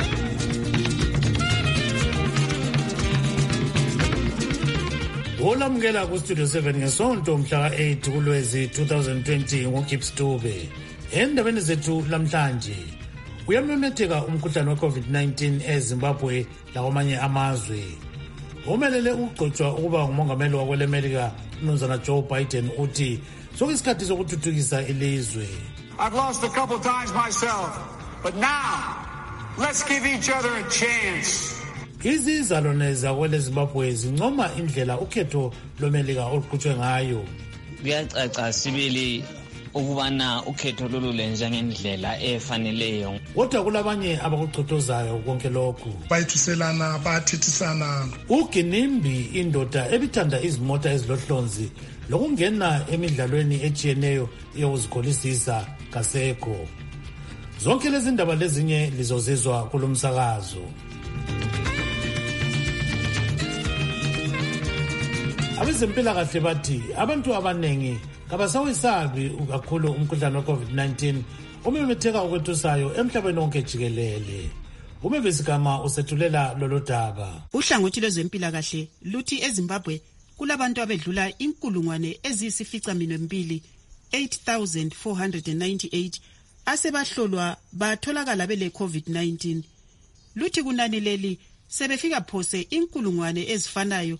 Olamukela ku-Studio 7 ngesonto mhla ka-8 kuLwezi 2020 ngoGibbs Dube. Endabeni zethu lamhlanje uyamemetheka umkhuhlane we-COVID-19 eZimbabwe lakwamanye amazwe. Omelele ukugcotshwa ukuba ngumongameli wakwelemelika uMnumzana Joe Biden uthi sokuyisikhathi sokuthuthukisa ilizwe. I've lost a couple times myself, but now let's give each other a chance. Izizalwane zakweleZimbabwe zincoma indlela ukhetho lomelika oluqhutshwe ngayo. Kuyacaca sibili ukubana ukhetho lolu lenza ngendlela efaneleyo. Kodwa kulabanye abakuchothozayo konke lokhu. Bayithiselana, bayathethisana. uGinimbi indoda ebithanda izimota ezilohlonzi lokungena emidlalweni etshiyeneyo yokuzikholisisa kasekho. Zonke lezi ndaba lezinye lizozizwa kulomsakazo. Abezempilakahle bathi abantu abanengi kabasawisabi kakhulu umkhuhlane we-COVID-19 umemetheka okwethusayo emhlabeni wonke jikelele. Umebesigama usethulela lolo daba. Uhlangothi lwezempilakahle luthi eZimbabwe kulabantu abedlula 8,498 asebahlolwa batholakala bele COVID-19. Luthi kunani leli sebefika phose inkulungwane ezifanayo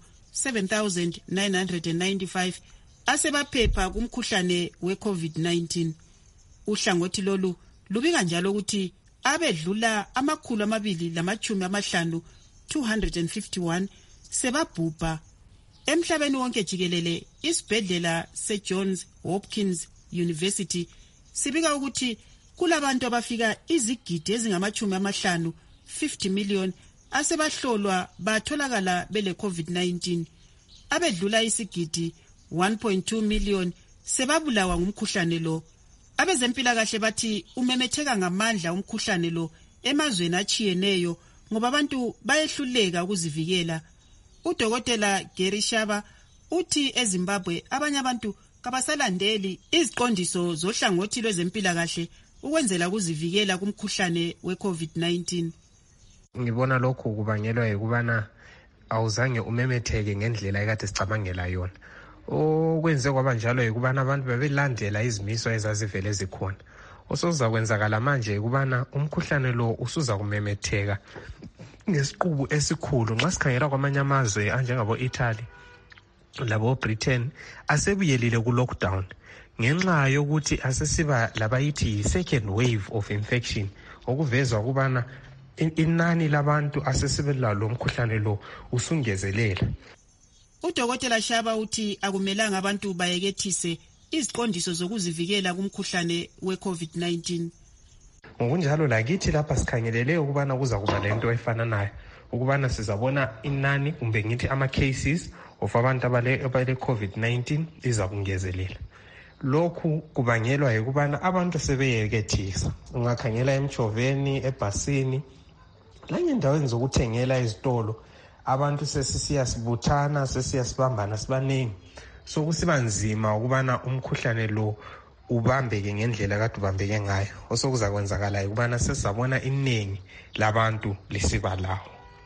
7,995 asebaphepha kumkhuhlane we-COVID-19. Uhlangothi lolu lubika njalo ukuthi abedlula 251 sebabhubha. Emhlabeni wonke jikelele isibhedlela seJohns Hopkins University sibika ukuthi kulabantu abafika izigidi ezingama-50 million asebahlolwa batholakala bele COVID-19. Abedlula isigidi 1.2 million sebabulawa ngumkhuhlane lo. Abezempilakahle bathi umemetheka ngamandla umkhuhlane lo emazweni achiyeneyo ngoba abantu bayehluleka ukuzivikela. Udokotela Gary Shaba uthi eZimbabwe abanye abantu kabasalandeli iziqondiso zohlangothi lwezempilakahle ukwenzela ukuzivikela kumkhuhlane we-COVID-19. Ngibona lokhu kubangelwa yikubana awuzange umemetheke ngendlela ekade sicabangela yona. Okwenze kwaba njalo yikubana abantu babelandela izimiso ezazivele zikhona. Osoza kwenzakala manje yikubana umkhuhlane lo usuza kumemetheka ngesiqubu esikhulu. Nxa sikhangela kwamanye amazwe anjengabo Italy labo Britain asebuyelile ku lockdown ngenxa yokuthi asesiba labayithi second wave of infection, okuvezwa kubana inani labantu asesibela lo mkhuhlane lo usungezelela. Udokotela Shaba uthi akumelanga abantu bayekethise iziqondiso zokuzivikela kumkhuhlane we-COVID-19. Ngokunjalo lakithi lapha sikhangelele ukubana kuza kuba lento efana nayo, ukubana sizabona inani kumbe ngithi ama-cases of abantu abale COVID-19 iza kungezelela. Lokhu kubangelwa yikubana abantu sebeyekethisa. Ungakhangela emchoveni, ebhasini, langendaweni zokuthengela izitolo, abantu sesisiyabuthana, sesiyasibambana sibaningi. So kusiba nzima ukubana umkhuhlane lo ubambeke ngendlela kade ubambeke ngayo. Osokuza kwenzakala ukubana sesabona iningi labantu lisiba lawo.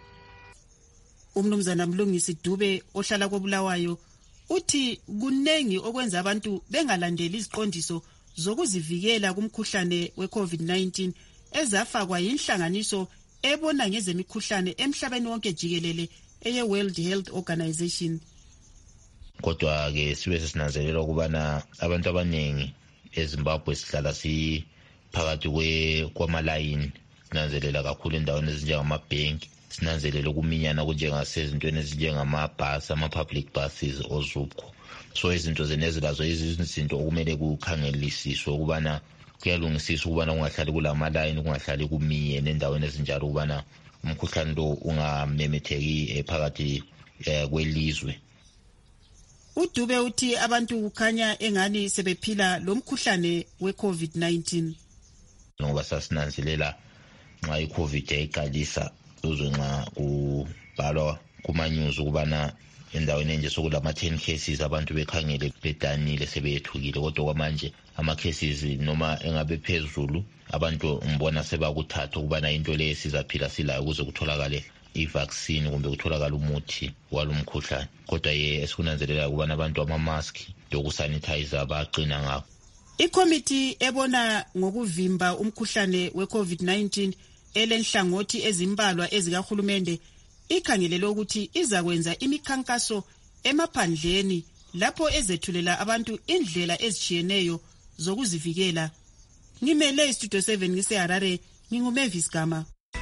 Umnumzana Mlungisi Dube ohlala koBulawayo uthi kunengi okwenza abantu bengalandeli iziqondiso zokuzivikela kumkhuhlane we-COVID-19 ezafakwa yinhlanganiso ebona ngezemikhuhlane emhlabeni wonke jikelele eye-World Health Organization. Kodwa ke sibe sesinanzelela ukubana abantu abaningi eZimbabwe sihlala siphakathi kwamalayini, sinanzelela kakhulu endaweni ezinjengamabhenki, sinanzelela ukuminyana kunjengasezintweni ezinjengamabhasi, ama-public buses ozubko. So izinto zenezilazo izinto okumele kukhangelisiswe ukubana kuyalungisiswa ukubana kungahlali kulamalayini, kungahlali kumiye nendaweni ezinjalo ukubana umkhuhlane lo ungamemetheki phakathi kwelizwe. uDube uthi abantu kukhanya engani sebephila lo mkhuhlane we-COVID-19 ngoba sasinanzelela nxa i-COVID yayiqalisa uzwe nxa kubhalwa kuma-news ukubana endaweni enje sokulama-10 cases abantu bekhangele bedanile sebeyethukile, kodwa kwamanje ama-cases noma engabe phezulu abantu ngibona sebakuthatha ukubana into leyo sizaphila silayo ukuze kutholakale i-vaccine kumbe kutholakala umuthi walo mkhuhlane. Kodwa esikunanzelela ukubana abantu ama-mask lokusanitizer baqina ngakho. Ikomiti ebona ngokuvimba umkhuhlane we-COVID-19 elenhlangothi ezimbalwa ezikahulumende ikhangelele ukuthi izakwenza imikhankaso emaphandleni lapho ezethulela abantu indlela ezitshiyeneyo zokuzivikela. Ngimele iStudio 7 ngiseHarare, nginguMavis Gama.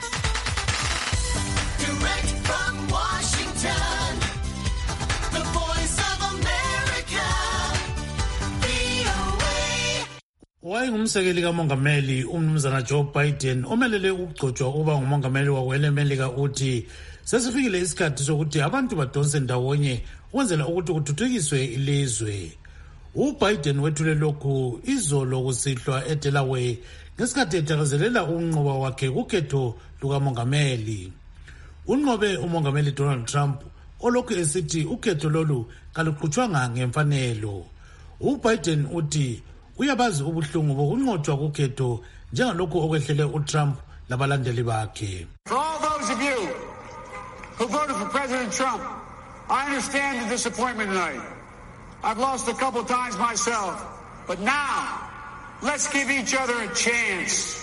Wayengumsekeli kamongameli umnumzana Joe Biden omelele ukugcotshwa ukuba ngumongameli wakwelemelika uthi sesifikile isikhathi sokuthi abantu badonse ndawonye ukwenzela ukuthi kuthuthukiswe ilizwe. UBiden wethule lokhu izolo kusihlwa eDelaware ngesikhathi ethakazelela ukunqoba wakhe kukhetho lukamongameli. Unqobe umongameli Donald Trump olokhu esithi ukhetho lolu kaluqhutshwanga ngemfanelo. UBiden uthi uyabazi ubuhlungu bokunqotshwa kukhetho njengalokhu okwehlele uTrump labalandeli bakhe. For all those of you who voted for President Trump, I understand the disappointment tonight. I've lost a couple times myself, but now let's give each other a chance.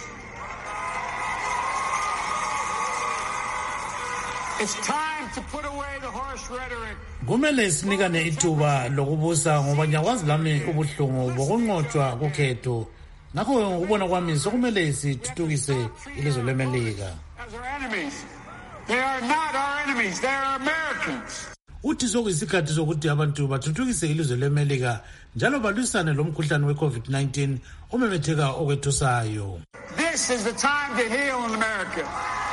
It's time to put away the harsh rhetoric. Kumele sinikane ithuba lokubusa ngoba ngiyakwazi lami ubuhlungu bokunqotshwa kukhetho. Ngakho ngokubona kwami sokumele sithuthukise ilizwe leMelika. As our enemies, they are not our enemies, they are Americans. Uthi sokuyisikhathi sokuthi abantu bathuthukise ilizwe leMelika njalo balwisane lo mkhuhlane we-COVID-19 omemetheka okwethusayo. This is the time to heal in America.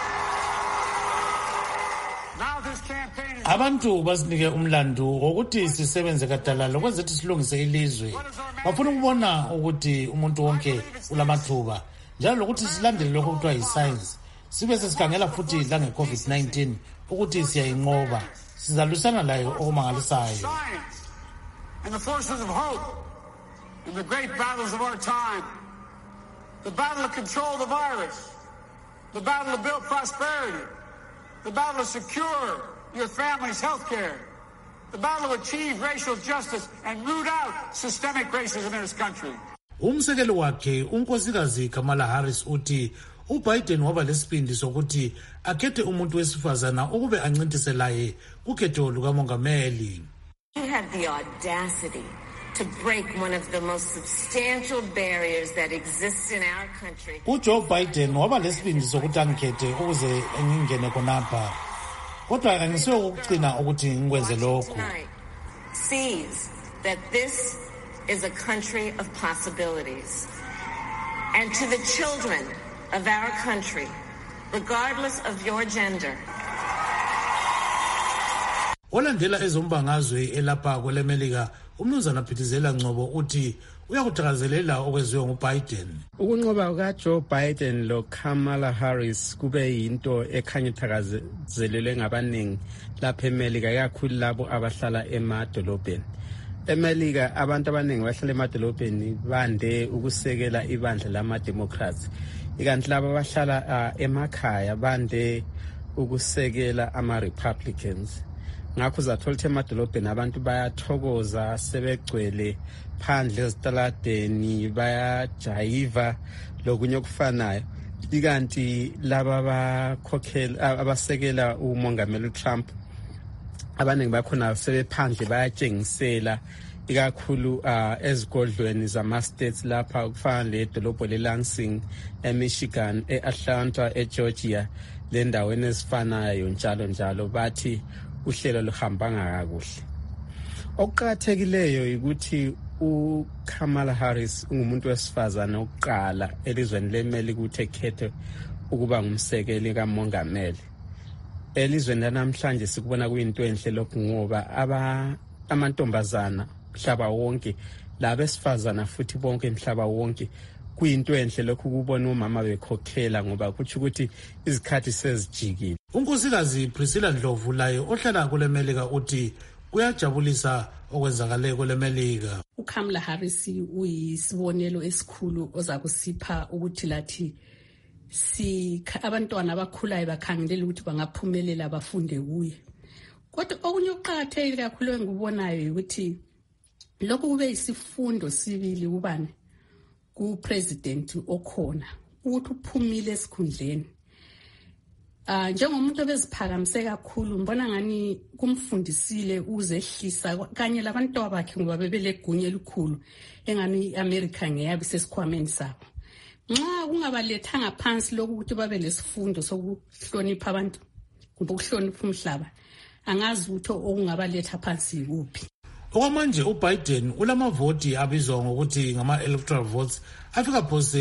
Abantu basinike umlandu wokuthi sisebenze kadalala ukwenza silungise ilizwe. Bafuna ukubona ukuthi umuntu wonke ulamathuba njalo lokuthi silandele lokho kuthiwa yi-science. Sibe sesikhangela futhi la nge-COVID-19 ukuthi siyayinqoba. Sizalwisana layo okumangalisayo. And the forces of hope in the great battles of our time. The battle to control the virus. The battle to build prosperity. The battle to secure your family's health care. The battle to achieve racial justice and root out systemic racism in this country. Umsekeli wakhe unkosikazi Kamala Harris uthi uBiden waba lesibindi sokuthi akhethe umuntu wesifazana ukube ancintise laye kukhetho lukamongameli. He had the audacity to break one of the most substantial barriers that exists in our country. uJoe Biden waba lesibindi sokuthi angikhethe ukuze ngingene khonapha. Kodwa angisiyo ukugcina ukuthi ngikwenze lokho. Sees that this is a country of possibilities. And to the children of our country, regardless of your gender. Olandela ezombangazwe elapha kwelemelika umnumzana Phithizela Ngcobo uthi uyakuthakazelela okwenziwe nguBiden. Ukunqoba kukaJoe Biden lo Kamala Harris kube yinto ekhanya ithakazelelwe ngabaningi lapha eMelika kakhulu labo abahlala emadolobheni. eMelika abantu abaningi bahlala emadolobheni bande ukusekela ibandla lama-Democrats. Ikanti laba bahlala emakhaya bande ukusekela ama-Republicans. Ngakho uzathola ukuthi emadolobheni abantu bayathokoza sebegcwele phandle ezitaladeni bayajayiva lokunye okufanayo. Ikanti laba bakhokhela abasekela umongameli Trump abaningi bakhona sebephandle bayatshengisela ikakhulu ezigodlweni zama-states lapha kufana ledolobho leLansing eMichigan, eAtlanta, eGeorgia, le ndaweni ezifanayo njalo njalo bathi uhlelo luhambanga kakuhle. Okuqakathekileyo ukuthi uKamala Harris ungumuntu wesifazana oqala elizweni leMelika ukuthi ekhethe ukuba ngumsekeli kamongameli. Elizweni lanamhlanje sikubona kuyinto enhle lokhu ngoba amantombazana mhlaba wonke labesifazana futhi bonke mhlaba wonke kuyinto enhle lokhu kubona umama bekhokhela ngoba kutsho ukuthi izikhathi sezijikile. Unkosikazi Priscilla Ndlovu laye ohlala kule Melika uthi kuyajabulisa okwenzakale kule Melika. uKamala Harris uyisibonelo esikhulu ozakusipha ukuthi lathi abantwana abakhulayo bakhangelela ukuthi bangaphumelela bafunde kuye. Kodwa okunye ukuqakathekile kakhulu engikubonayo ukuthi lokhu kube isifundo sibili kubani ku-president okhona ukuthi uphumile esikhundleni. Njengomuntu obeziphakamise kakhulu mbona ngani kumfundisile uzehlisa kanye labantu bakhe ngoba bebelegunya elikhulu engani iAmerica ngeyabi sesikhwameni sabo. Nxa kungabalethanga phansi lokhu ukuthi babe lesifundo sokuhlonipha abantu kumbe ukuhlonipha umhlaba angazi ukuthi okungabaletha phansi yikuphi. Okwamanje uBiden ulamavoti abizwa ngokuthi ngama-electoral votes afika phose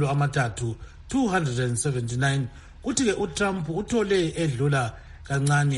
379 kuthi-ke uTrump uthole edlula kancane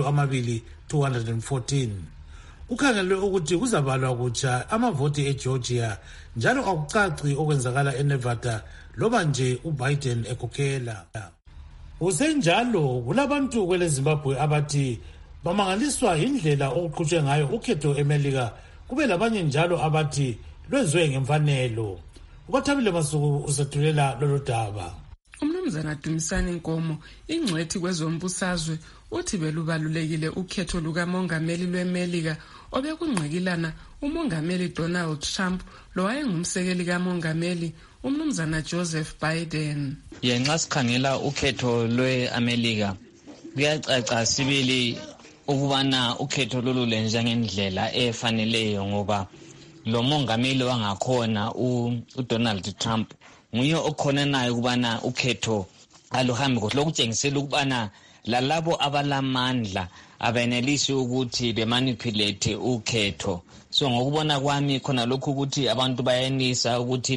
214. Kukhangelwe ukuthi kuzabalwa kutsha amavoti eGeorgia njalo akucaci okwenzakala eNevada loba nje uBiden ekhokhela. Kusenjalo kulabantu kwele Zimbabwe abathi bamangaliswa indlela okuqhutshwe ngayo ukhetho eMelika, kube labanye njalo abathi lwenziwe ngemfanelo. UBathabile Masuku usethulela lolu daba. Umnumzana Dumisani Nkomo, ingcwethi kwezombusazwe, uthi belubalulekile ukhetho lukamongameli lweMelika obekungqikilana umongameli Donald Trump lo wayengumsekeli kamongameli umnumzana Joseph Biden. Nxa sikhangela ukhetho lweAmelika kuyacaca sibili ukubana ukhetho lolu lenza ngendlela efaneleyo ngoba lo mongameli wangakhona uDonald Trump nguye okhona naye ukubana ukhetho aluhambe kuhle, lokutshengisela ukubana lalabo abalamandla abenelisi ukuthi bemanipulate ukhetho. So ngokubona kwami khona lokhu ukuthi abantu bayenisa ukuthi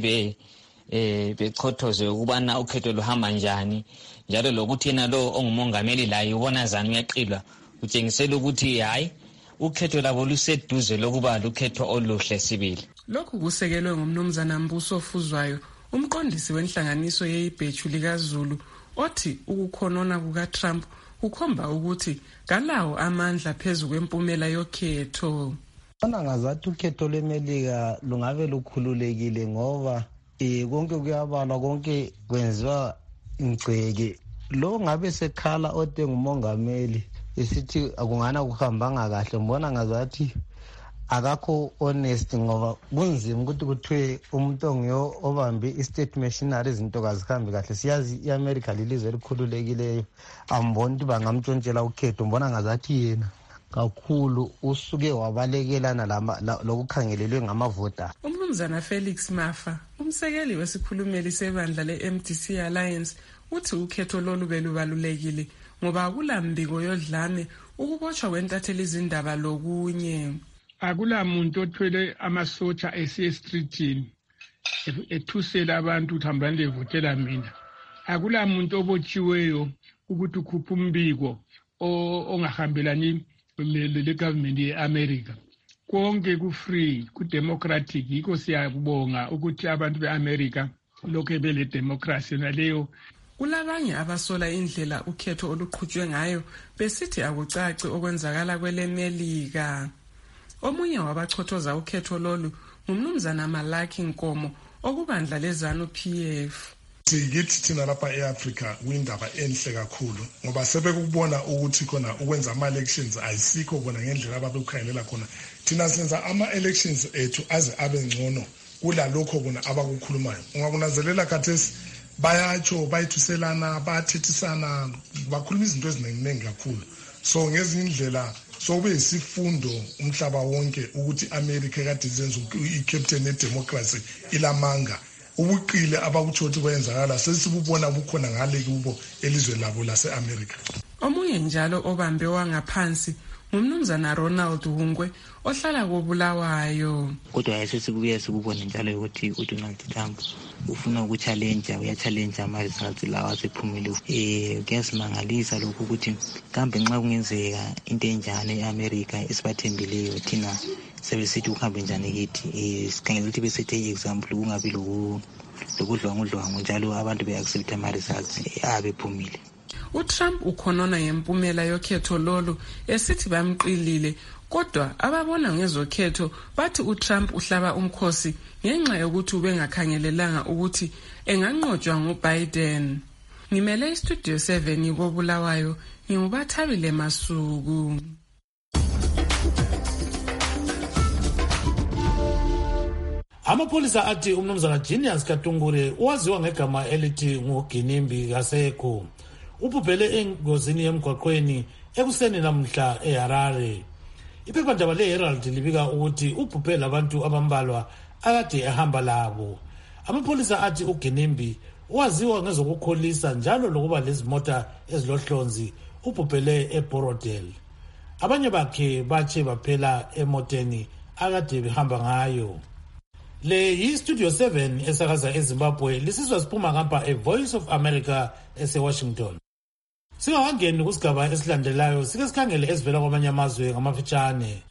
bechothoze ukubana ukhetho luhamba njani, njalo lokuthi yena lo ongumongameli laye ubona zani uyaqilwa, utshengisela ukuthi hayi ukhetho labo luseduze lokuba lukhetho oluhle sibili. Lokhu kusekelwe ngumnumzana Mbuso Fuzwayo, umqondisi wenhlanganiso yeibhechu likaZulu, othi ukukhonona kukaTrump kukhomba ukuthi kalawo amandla phezu kwempumela yokhetho. Bona ngazathi ukhetho lweMelika lungabe lukhululekile ngoba konke kuyabalwa, konke kwenziwa ingceke. Lo ngabe sekhala ote ngumongameli esithi akungana kuhambanga kahle, mbona ngazathi akakho honest ngoba kunzima ukuthi kuthiwe umuntu ongiyo obambe i-state machinery izinto kazihambi kahle. Siyazi iAmerica lilizwe elikhululekileyo, ambona ukuthi bangamtshontshela ukhetho. Mbona ngazathi yena kakhulu usuke wabalekelana lokukhangelelwe ngamavota. Umnumzana Felix Mafa, umsekeli wesikhulumeli sebandla le-MDC Alliance, uthi ukhetho lolu belubalulekile ngoba akulambiko yodlame ukubotshwa kwentatheli izindaba lokunye. Akula muntu othwele amasotsha esiye streetini ethusela abantu ukuthi hambani levotela mina. Akula muntu obotshiweyo ukuthi ukhupha umbiko ongahambelani le-government ye-America. Konke ku-free, ku-democratic. Yikho siyakubonga ukuthi abantu be-America lokhu bele-democracy naleyo. Kulabanye abasola indlela ukhetho oluqhutshwe ngayo besithi akucaci okwenzakala kweleMelika. Omunye wabachothoza ukhetho lolu ngumnumzana Malaki Nkomo okubandla leZANU-PF. Siyithi thina lapha eAfrica kuyindaba enhle kakhulu ngoba sebekubona ukuthi khona ukwenza ama-elections ayisikho bona ngendlela ababekukhangelela khona. Thina senza ama-elections ethu aze abe ngcono kulalokho bona abakukhulumayo. Ungakunazelela khathesi bayatsho bayithuselana bayathethisana bakhuluma izinto eziningi kakhulu. So ngezinye indlela so kube isifundo umhlaba wonke ukuthi America kade izenza i-captain ye-democracy ilamanga. Ubuqile abakutshothi kwenzakala sesibubona bukhona ngale kubo elizwe labo lase-America. Omunye njalo obambe wangaphansi ngumnumzana Ronald Hungwe ohlala koBulawayo. Kodwa ayesesikubuye sikubone njalo ukuthi uDonald Trump ufuna ukuchallenge, uyachallenge ama-results lawa asephumile. Kuyasimangalisa lokhu ukuthi kambe nxa kungenzeka into enjani e-America esibathembileyo thina sebesithi ukuhambe njani kithi. Sikhangela ukuthi besethe example kungabi lokudlwangudlwangu njalo abantu be-accept ama-results abephumile. uTrump ukhonona ngempumela yokhetho lolu esithi bamqilile, kodwa ababona ngezokhetho bathi uTrump uhlaba umkhosi ngenxa yokuthi ubengakhangelelanga ukuthi enganqotshwa nguBiden. Ngimele iStudio 7 koBulawayo, nginguBathabile Masuku. Amapholisa athi umnumzana Genius Katungure waziwa ngegama elithi nguGinimbi Kaseko ubhubhele engozini yemgwaqweni ekuseni namhla eHarare. Iphephandaba leHerald libika ukuthi ubhubhe labantu abambalwa akade ehamba labo. Amapholisa athi uGinimbi waziwa ngezokukholisa njalo lokuba lezimota ezilohlonzi ubhubhele eBorodale. Abanye bakhe batshe baphela emoteni akade behamba ngayo. Le yi-Studio 7 esakaza eZimbabwe lisizwa siphuma ngapha eVoice of America eseWashington. Singakangeni kusigaba esilandelayo sike sikhangele esivela kwamanye amazwe ngamafitshane.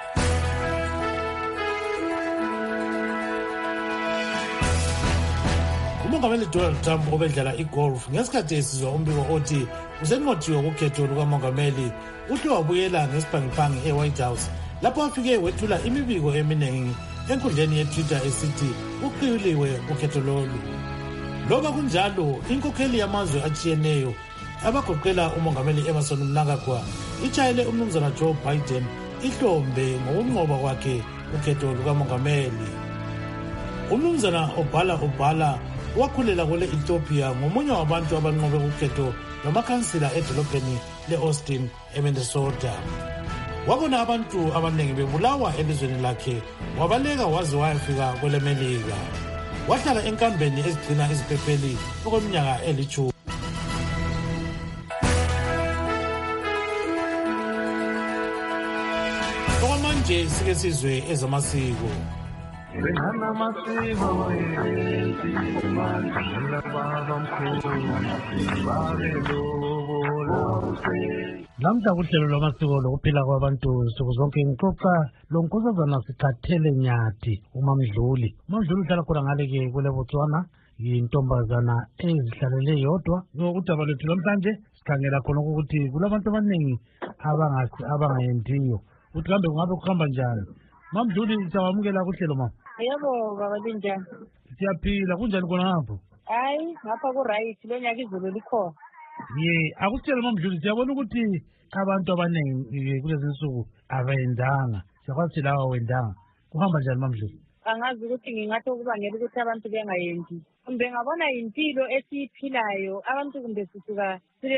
uMongameli Donald Trump obedlala igolf ngesikhathi esizwa umbiko othi usenqotshiwe ukukhetho lukamongameli uhle wabuyela ngesiphangiphangi eWhite House lapho afike wethula imibiko eminingi enkundleni yeTwitter esithi uqiliwe ukhetho lolu. Loba kunjalo inkokheli yamazwe atshiyeneyo abagoqela umongameli Emerson Mnangagwa itshayele umnumzana Joe Biden ihlombe ngokunqoba kwakhe ukhetho lukamongameli. Umnumzana Obala wakhulela kwele Ethiopia ngomunye wabantu abanqobe ukhetho lamakhansila edolobheni leAustin eMinnesota. Wabona abantu abaningi bebulawa elizweni lakhe wabaleka waze wayafika kweleMelika. Wahlala enkambeni ezigcina iziphepheli okweminyaka elitshumi. Okwamanje sike sizwe ezamasiko. Lamhla kuhlelo lwamasiko lokuphila kwabantu nsuku zonke ngixoxa lonkosazana Sithathele Nyathi uMamdluli. uMamdluli uhlala khona ngale kwele Botswana, yintombazana ezihlalele yodwa. Udaba lwethu namhlanje sikhangela khona ukuthi kulabantu abaningi abangayendiyo. Uthi kambe kungabe kuhamba njani? Mamdluli siyawamukela kuhlelo mama. Yebo baba linjani? Siyaphila, kunjani khona ngapho? Hayi ngapha ku right lo nyaka izulu likhona. Akusitshela Mamdluli siyabona ukuthi abantu abaningi kulezi nsuku abayendanga. Siyakwazi lawa wendanga. Kuhamba njani Mamdluli? Angazi ukuthi ngingathi ukubangela ukuthi abantu bengayendi. Kumbe ngabona impilo esiphilayo abantu kumbe sisuka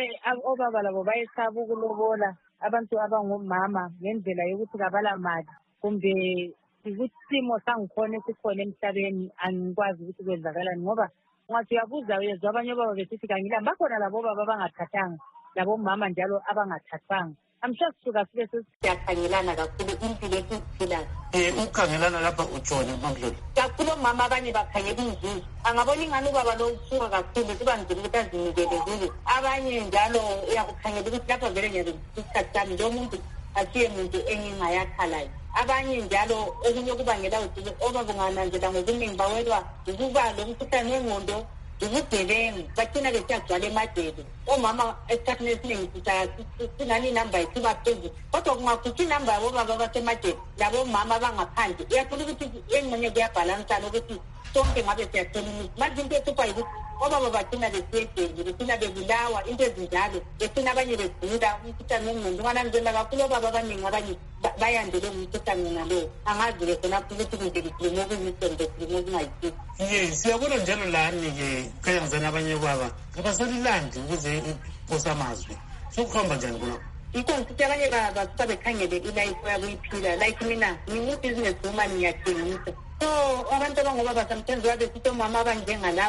obaba labo bayesaba ukulobola abantu abangomama ngendlela yokuthi kabala mali. Kumbe isimo sangikhona esikhona emhlabeni angikwazi ukuthi kwenzakalani ngoba ngathi uyabuza uyezwa abanye baba besithi kangilamba bakhona labo baba abangathathanga labo mama njalo abangathathanga. Amsha sisuka sibe siyakhangelana kakhulu impilo esiphilayo. Ukukhangelana lapha utshona Mamdluli. Kakhulu mama abanye bakhangela inzuzo. Angabona ingane ubaba lo usuka kakhulu kuba nzima ukuthi azinikele kuyo. Abanye njalo uyakukhangela ukuthi lapha vele ngesikhathi sami lo muntu asiye umuntu engingayakhalayo. Abanye njalo okunye kubangela ukuthi obaba ngananzela ngokuningi bawelwa ukuba lo mkhuhlane wengqondo ubugebengu bathina besiyagcwala emadebe. Omama esikhathini esiningi sinani inamba yethu baphezulu kodwa kungakhutha inamba yabo baba basemadebe labo mama abangaphandle uyathola ukuthi engxenye kuyabhalansana ukuthi sonke ngabe siyathola imithi. Manje into ehlupha yikuthi obaba bathina besiyedeni bethina bebulawa into ezinjalo bethina abanye begula umkhuhlane wengqondo. Ungananzela kakhulu obaba abaningi abanye bayandele umkhuhlane nalowo. Angazi-ke khonapho ukuthi kunje likhulume okuyisembe khulume okungayisisi. Siyabona njalo lani-ke kayangizana abanye baba abasalilandi ukuze iphosa amazwi. Sokuhamba njani khona? Inkonzo ukuthi abanye baba bekhangele ilife yabo iphila like mina ngingu-business woman ngiyathengisa. So abantu abangobaba sometimes babe sithi omama abanjengalaba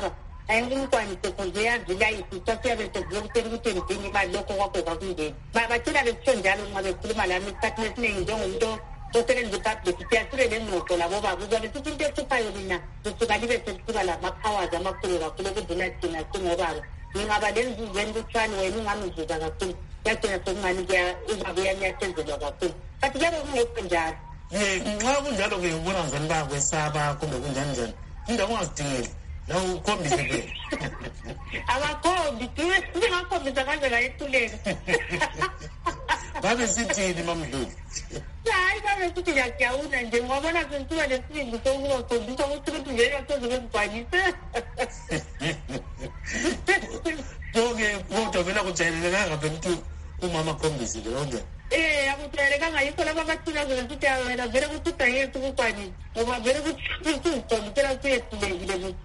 ayingumkwanise because uyazilaya siyabe sekuzokutshela ukuthi endini imali lokho kwakho kakungeni bathina besitsho njalo nxa bekhuluma lami isikhathini esiningi njengomuntu osebenza ipublic siyasile lengxoxo labo baba uzabe sithi into ehluphayo mina kusuka libe selisuka lama-powers amakhulu kakhulu okudlula thina singobaba ngingaba lenzuzo enlutshwane wena ungamzuza kakhulu yagcina sokungani ubaba uyanyathezelwa kakhulu but kuyabe kungekho njalo nxa kunjalo ke ubona ngani bakwesaba kumbe kunjani njani indawo ungazidingeli la ukhombise ke abakhombi singakhombisa kanjela ethuleka babe sithini mamdluli hayi babe sithi ngiyajawula nje ngwabona sensuka lesibindi sokuzokhombisa ukuthi njena sezokuzigwanise konke kodwa vela kujayelelekanga bentu umama khombisi ke onke akujayelekanga yikho laba abathina zokuthi wena vele ukuthi udangeke ukukwanisa ngoba vele ukuthi uzikhombisela kuyehlulekile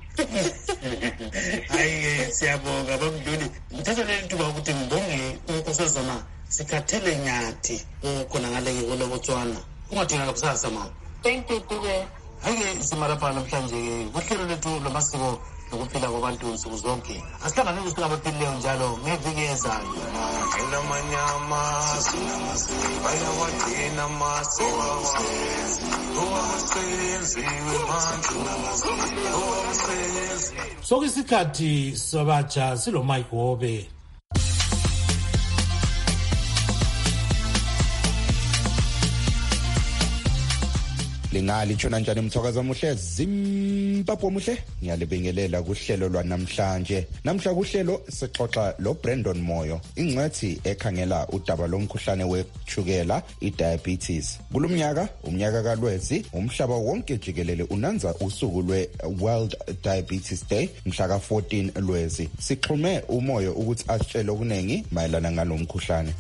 hayi siyabonga bamdluli ngithatha le ntuba ukuthi ngibonge unkosazana sikhathele nyathi khona ngale kolobotswana ungadingeka kusasa mama thank you Dube hayi simalapha namhlanje kuhlelo lethu lamasiko nokuphila kwabantu nsuku zonke asihlangane ukuthi abaphilileyo njalo ngeviki ezayo inamanyama bayawadina masiko owamsebenzi wemandla owamsebenzi sokuyisikhathi sabatsha silo Mike Wobe. lingali tshona njani mthokaza muhle Zimbabwe muhle ngiyalibingelela kuhlelo lwanamhlanje namhla kuhlelo sixoxa lo Brandon Moyo ingcwethi ekhangela udaba lomkhuhlane wechukela idiabetes kulomnyaka umnyaka kaLwezi umhlaba wonke jikelele unanza usuku lwe World Diabetes Day mhla ka14 Lwezi sixhume uMoyo ukuthi asitshele okunengi mayelana ngalomkhuhlane.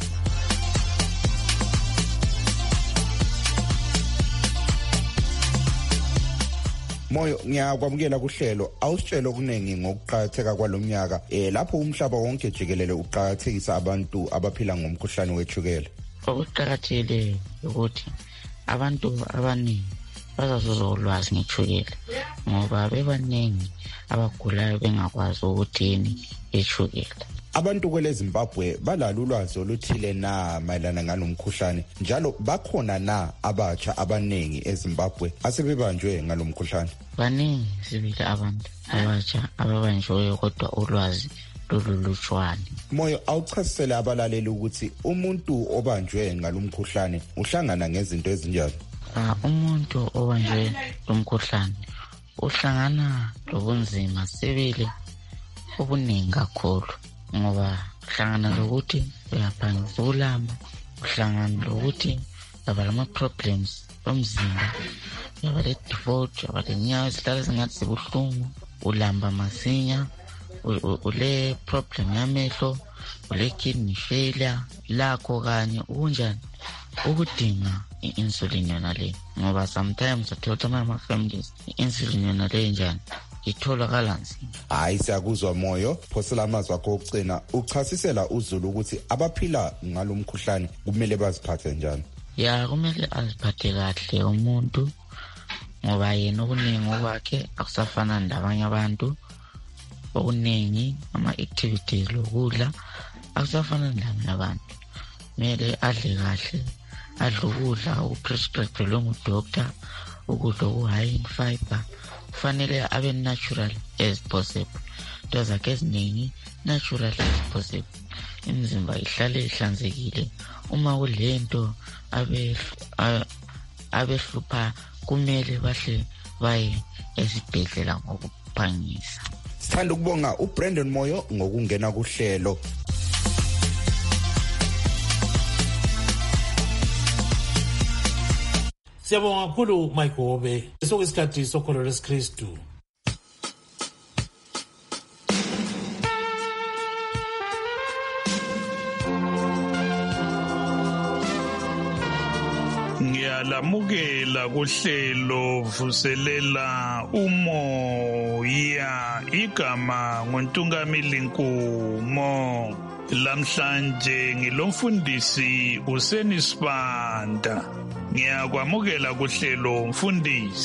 Moyo ngiyakwamukela kuhlelo awusitshela okunengi ngokuqhatheka kwalomnyaka lapho umhlaba wonke jikelele uqhathekisa abantu abaphila ngomkhuhlane wechukela. Okuqhakathekile ukuthi abantu abaningi bazazuza ulwazi ngechukela ngoba bebaningi abagulayo bengakwazi ukuthini ichukela. Abantu kwele Zimbabwe balalo ulwazi oluthile na mayelana ngalomkhuhlane njalo bakhona na abatsha abaningi eZimbabwe asebebanjwe ngalomkhuhlane. Baningi sibili abantu abatsha ababanjwe kodwa ulwazi lulutshwane. Moyo awuchasisele abalaleli ukuthi umuntu obanjwe ngalomkhuhlane uhlangana ngezinto ezinjani. Umuntu obanjwe lomkhuhlane uhlangana lobunzima sibili obuningi kakhulu ngoba uhlangana lokuthi uyaphangisa ukulamba uhlangana lokuthi yaba lama problems omzimba yaba le default yaba lenyawo ezihlala zingathi zibuhlungu ulamba masinya ule problem yamehlo ule kidney failure lakho kanye unjani ukudinga i-insulin yona le ngoba sometimes athola ama families i-insulin yona le njani itholakala nzima. Hayi siyakuzwa Moyo phosela amazwi akho okucina uchasisela uZulu ukuthi abaphila ngalomkhuhlane kumele baziphathe njani. Ya kumele aziphathe kahle umuntu ngoba yena okuningi okwakhe akusafana nabanye abantu okuningi ama activities lokudla akusafana nabanye abantu kumele adle kahle adle ukudla okuprescribed ngudoctor ukudla oku-high in fiber kufanele abe natural as possible into zakhe eziningi natural as possible imizimba ihlale ihlanzekile uma kulento abehlupha kumele bahle baye esibhedlela ngokuphangisa. Sithanda ukubonga uBrandon Moyo ngokungena kuhlelo. Siyabonga kakhulu Mike Wobe sokuyisikhathi sokholo lesiKristu. Ngiyalamukela kuhlelo vuselela umoya igama ngoNtungamili Nkumo. Lamhlanje ngilomfundisi uSenisibanda. Ngiyakwamukela kuhlelo mfundisi.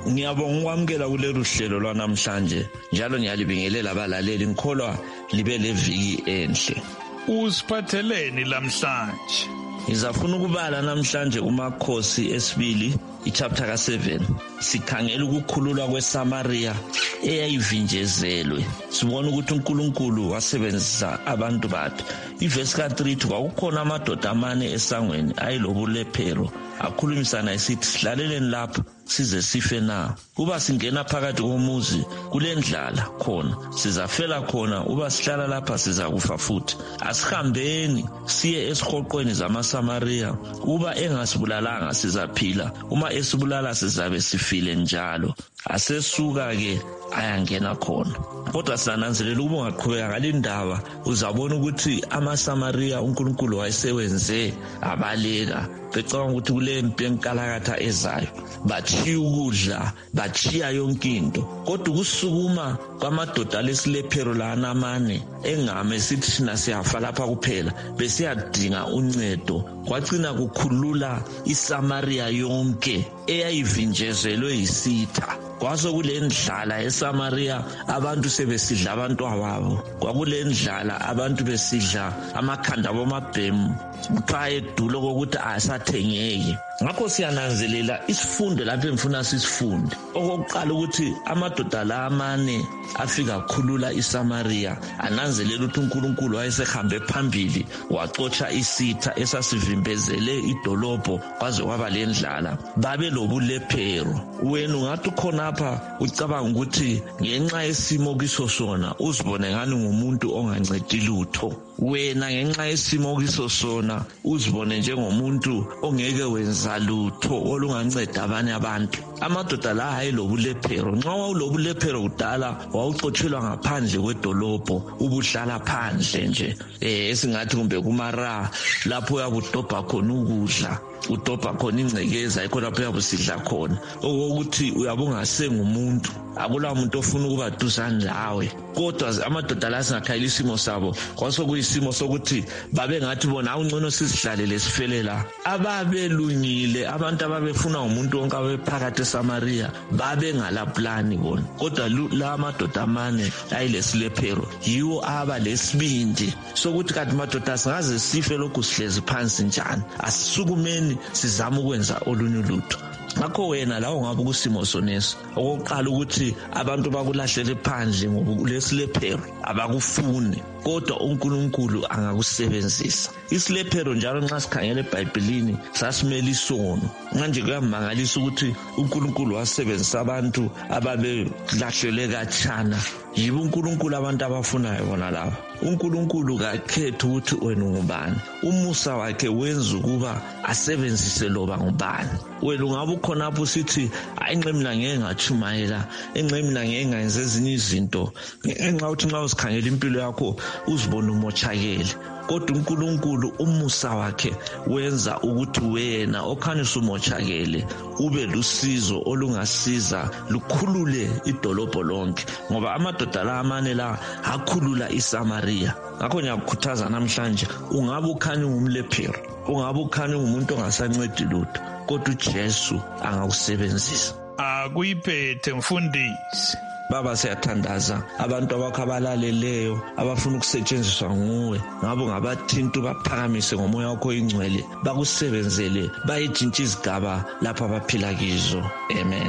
ngiyabonga ukwamukela kulelu hlelo lwanamhlanje njalo ngiyalibingelela abalaleli ngikholwa libe leviki enhle. Usiphatheleni lamhlanje? Ngizafuna ukubala namhlanje uMakhosi esibili ichapter ka7. Sikhangela ukukhululwa kweSamaria eyayivinjezelwe. Sibona ukuthi uNkulunkulu wasebenzisa abantu bakhe. Iverse ka3 kwakukhona amadoda amane esangweni ayilobulephero. Akhulumisana esithi sihlaleleni lapha size sife na. Uba singena phakathi komuzi kulendlala khona sizafela khona, uba sihlala lapha sizakufa futhi. Asihambeni siye esihoqweni zamaSamaria, uba engasibulalanga sizaphila, uma esibulala sizabe sifile njalo. Asesuka ke ayangena khona. Kodwa sananzelela ukuba ungaqhubeka ngalindaba uzabona ukuthi amaSamaria uNkulunkulu wayesewenze abaleka. Becabanga ukuthi kule mpi enkalakatha ezayo bachiya ukudla, bachiya yonke into. Kodwa ukusukuma kwamadoda lesilephero lana amane engame sithi thina siyafa lapha kuphela, besiyadinga uncedo. Kwagcina kukhulula iSamaria yonke eyayivinjezelwe yisitha. Kwasokulendlala eSamaria, abantu sebesidla abantwababo. Kwakulendlala abantu besidla amakhanda bomabhemu xa edulo kokuthi asathengeki. Ngakho siyananzelela isifundo lapho engifuna sisifunde. Okokuqala ukuthi amadoda la amane afika khulula iSamaria, ananzelela ukuthi uNkulunkulu wayesehambe phambili waxotsha isitha esasivimbezele idolobho kwaze kwaba lendlala. Babe lobulephero. Wena ungathi khona apha ucabanga ukuthi ngenxa yesimo kiso sona uzibone ngani ngumuntu ongancedi lutho. Wena ngenxa yesimo kiso sona uzibone njengomuntu ongeke wenza lutho olunganceda abanye abantu. Amadoda la ayelobulephero. Nxa wawulobulephero kudala wawuxotshelwa ngaphandle kwedolobho, ubuhlala phandle nje esingathi kumbe kumara lapho uyabudobha khona ukudla, udobha khona ingcekeza, yikho lapho uyabusidla khona. Okokuthi uyabonga sengumuntu, akula muntu ofuna ukuba duzane lawe. Kodwa amadoda la singakhayela isimo sabo kwasokuyisimo sokuthi babe ngathi bona awungcono sizihlalele sifelela. Ababelungile abantu ababefuna umuntu wonke abephakathi eSamaria babe ngala plani bona. Kodwa la amadoda amane ayilesilephero yiwo aba lesibindi sokuthi kanti madoda singaze sife lokhu sihlezi phansi njani, asisukumeni sizama ukwenza olunye ulutho. Ngakho wena la ungabe kusimo soneso, okokuqala ukuthi abantu bakulahlele phandle ngokulesilephero abakufuni, kodwa uNkulunkulu angakusebenzisa. Isilephero njalo nxa sikhangela eBhayibhelini sasimela isono. Manje kuyamangalisa ukuthi uNkulunkulu wasebenzisa abantu ababelahlele katshana. Yibo uNkulunkulu abantu abafunayo bona laba. uNkulunkulu kakhethe ukuthi wena ngubani. Umusa wakhe wenza ukuba asebenzise loba ngubani. Wena ungabe khonapho usithi ayinqe mina ngeke ngachumayela, enqe mina ngeke ngayenza ezinye izinto, enxa uthi nxa usikhangela impilo yakho uzibona umochakele. Kodwa uNkulunkulu umusa wakhe wenza ukuthi wena okhanya umochakele ube lusizo olungasiza lukhulule idolobho lonke, ngoba amadoda la amane la akhulula iSamaria. Ngakho ngiyakukhuthaza namhlanje, ungabe ukhanya ungumlephero, ungabe ukhanya ungumuntu ongasancedi lutho, kodwa uJesu angakusebenzisa. Akuyiphethe mfundisi. Baba, siyathandaza abantu abakho abalaleleyo abafuna ukusetshenziswa nguwe. Ngabo ngabathinta baphakamise ngomoya wakho ingcwele, bakusebenzele, bayitshintshe izigaba lapha abaphila kizo. Amen.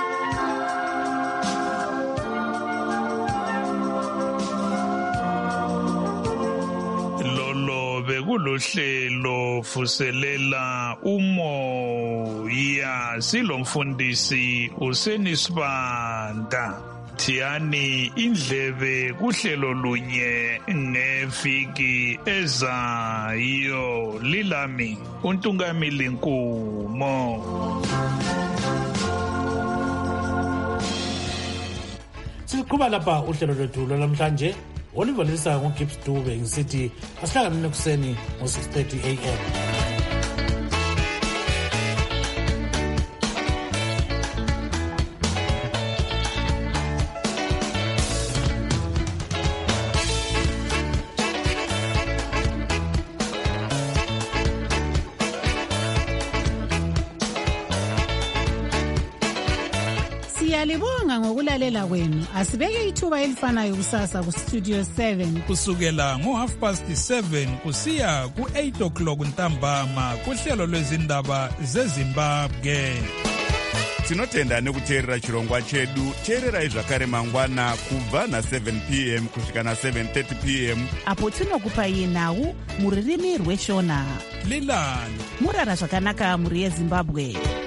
Bekulohlelo vuselela umoya, silomfundisi uSenisibanda. Thiyani indlebe kuhlelo lunye ngeviki ezayo. Lilami uNtungamili Nkumo. Siqhuba lapha uhlelo lwethu lwanamhlanje oluvalisa ngoGibbs Dube ngisithi asihlangane kuseni ngo-6:30 AM. ngokulalela kwenu. Asibeke ithuba elifanayo kusasa kustudio 7 kusukela ngo7:30 kusiya ku8 o'clock ntambama kuhlelo lwezindaba zeZimbabwe. Tinotenda nekuteerera chirongwa chedu. Teererai zvakare mangwana kubva na7 p.m. kusvika na7:30 p.m. apo tinokupai nhau muririmi rweshona. Lilani murara zvakanaka muri yeZimbabwe.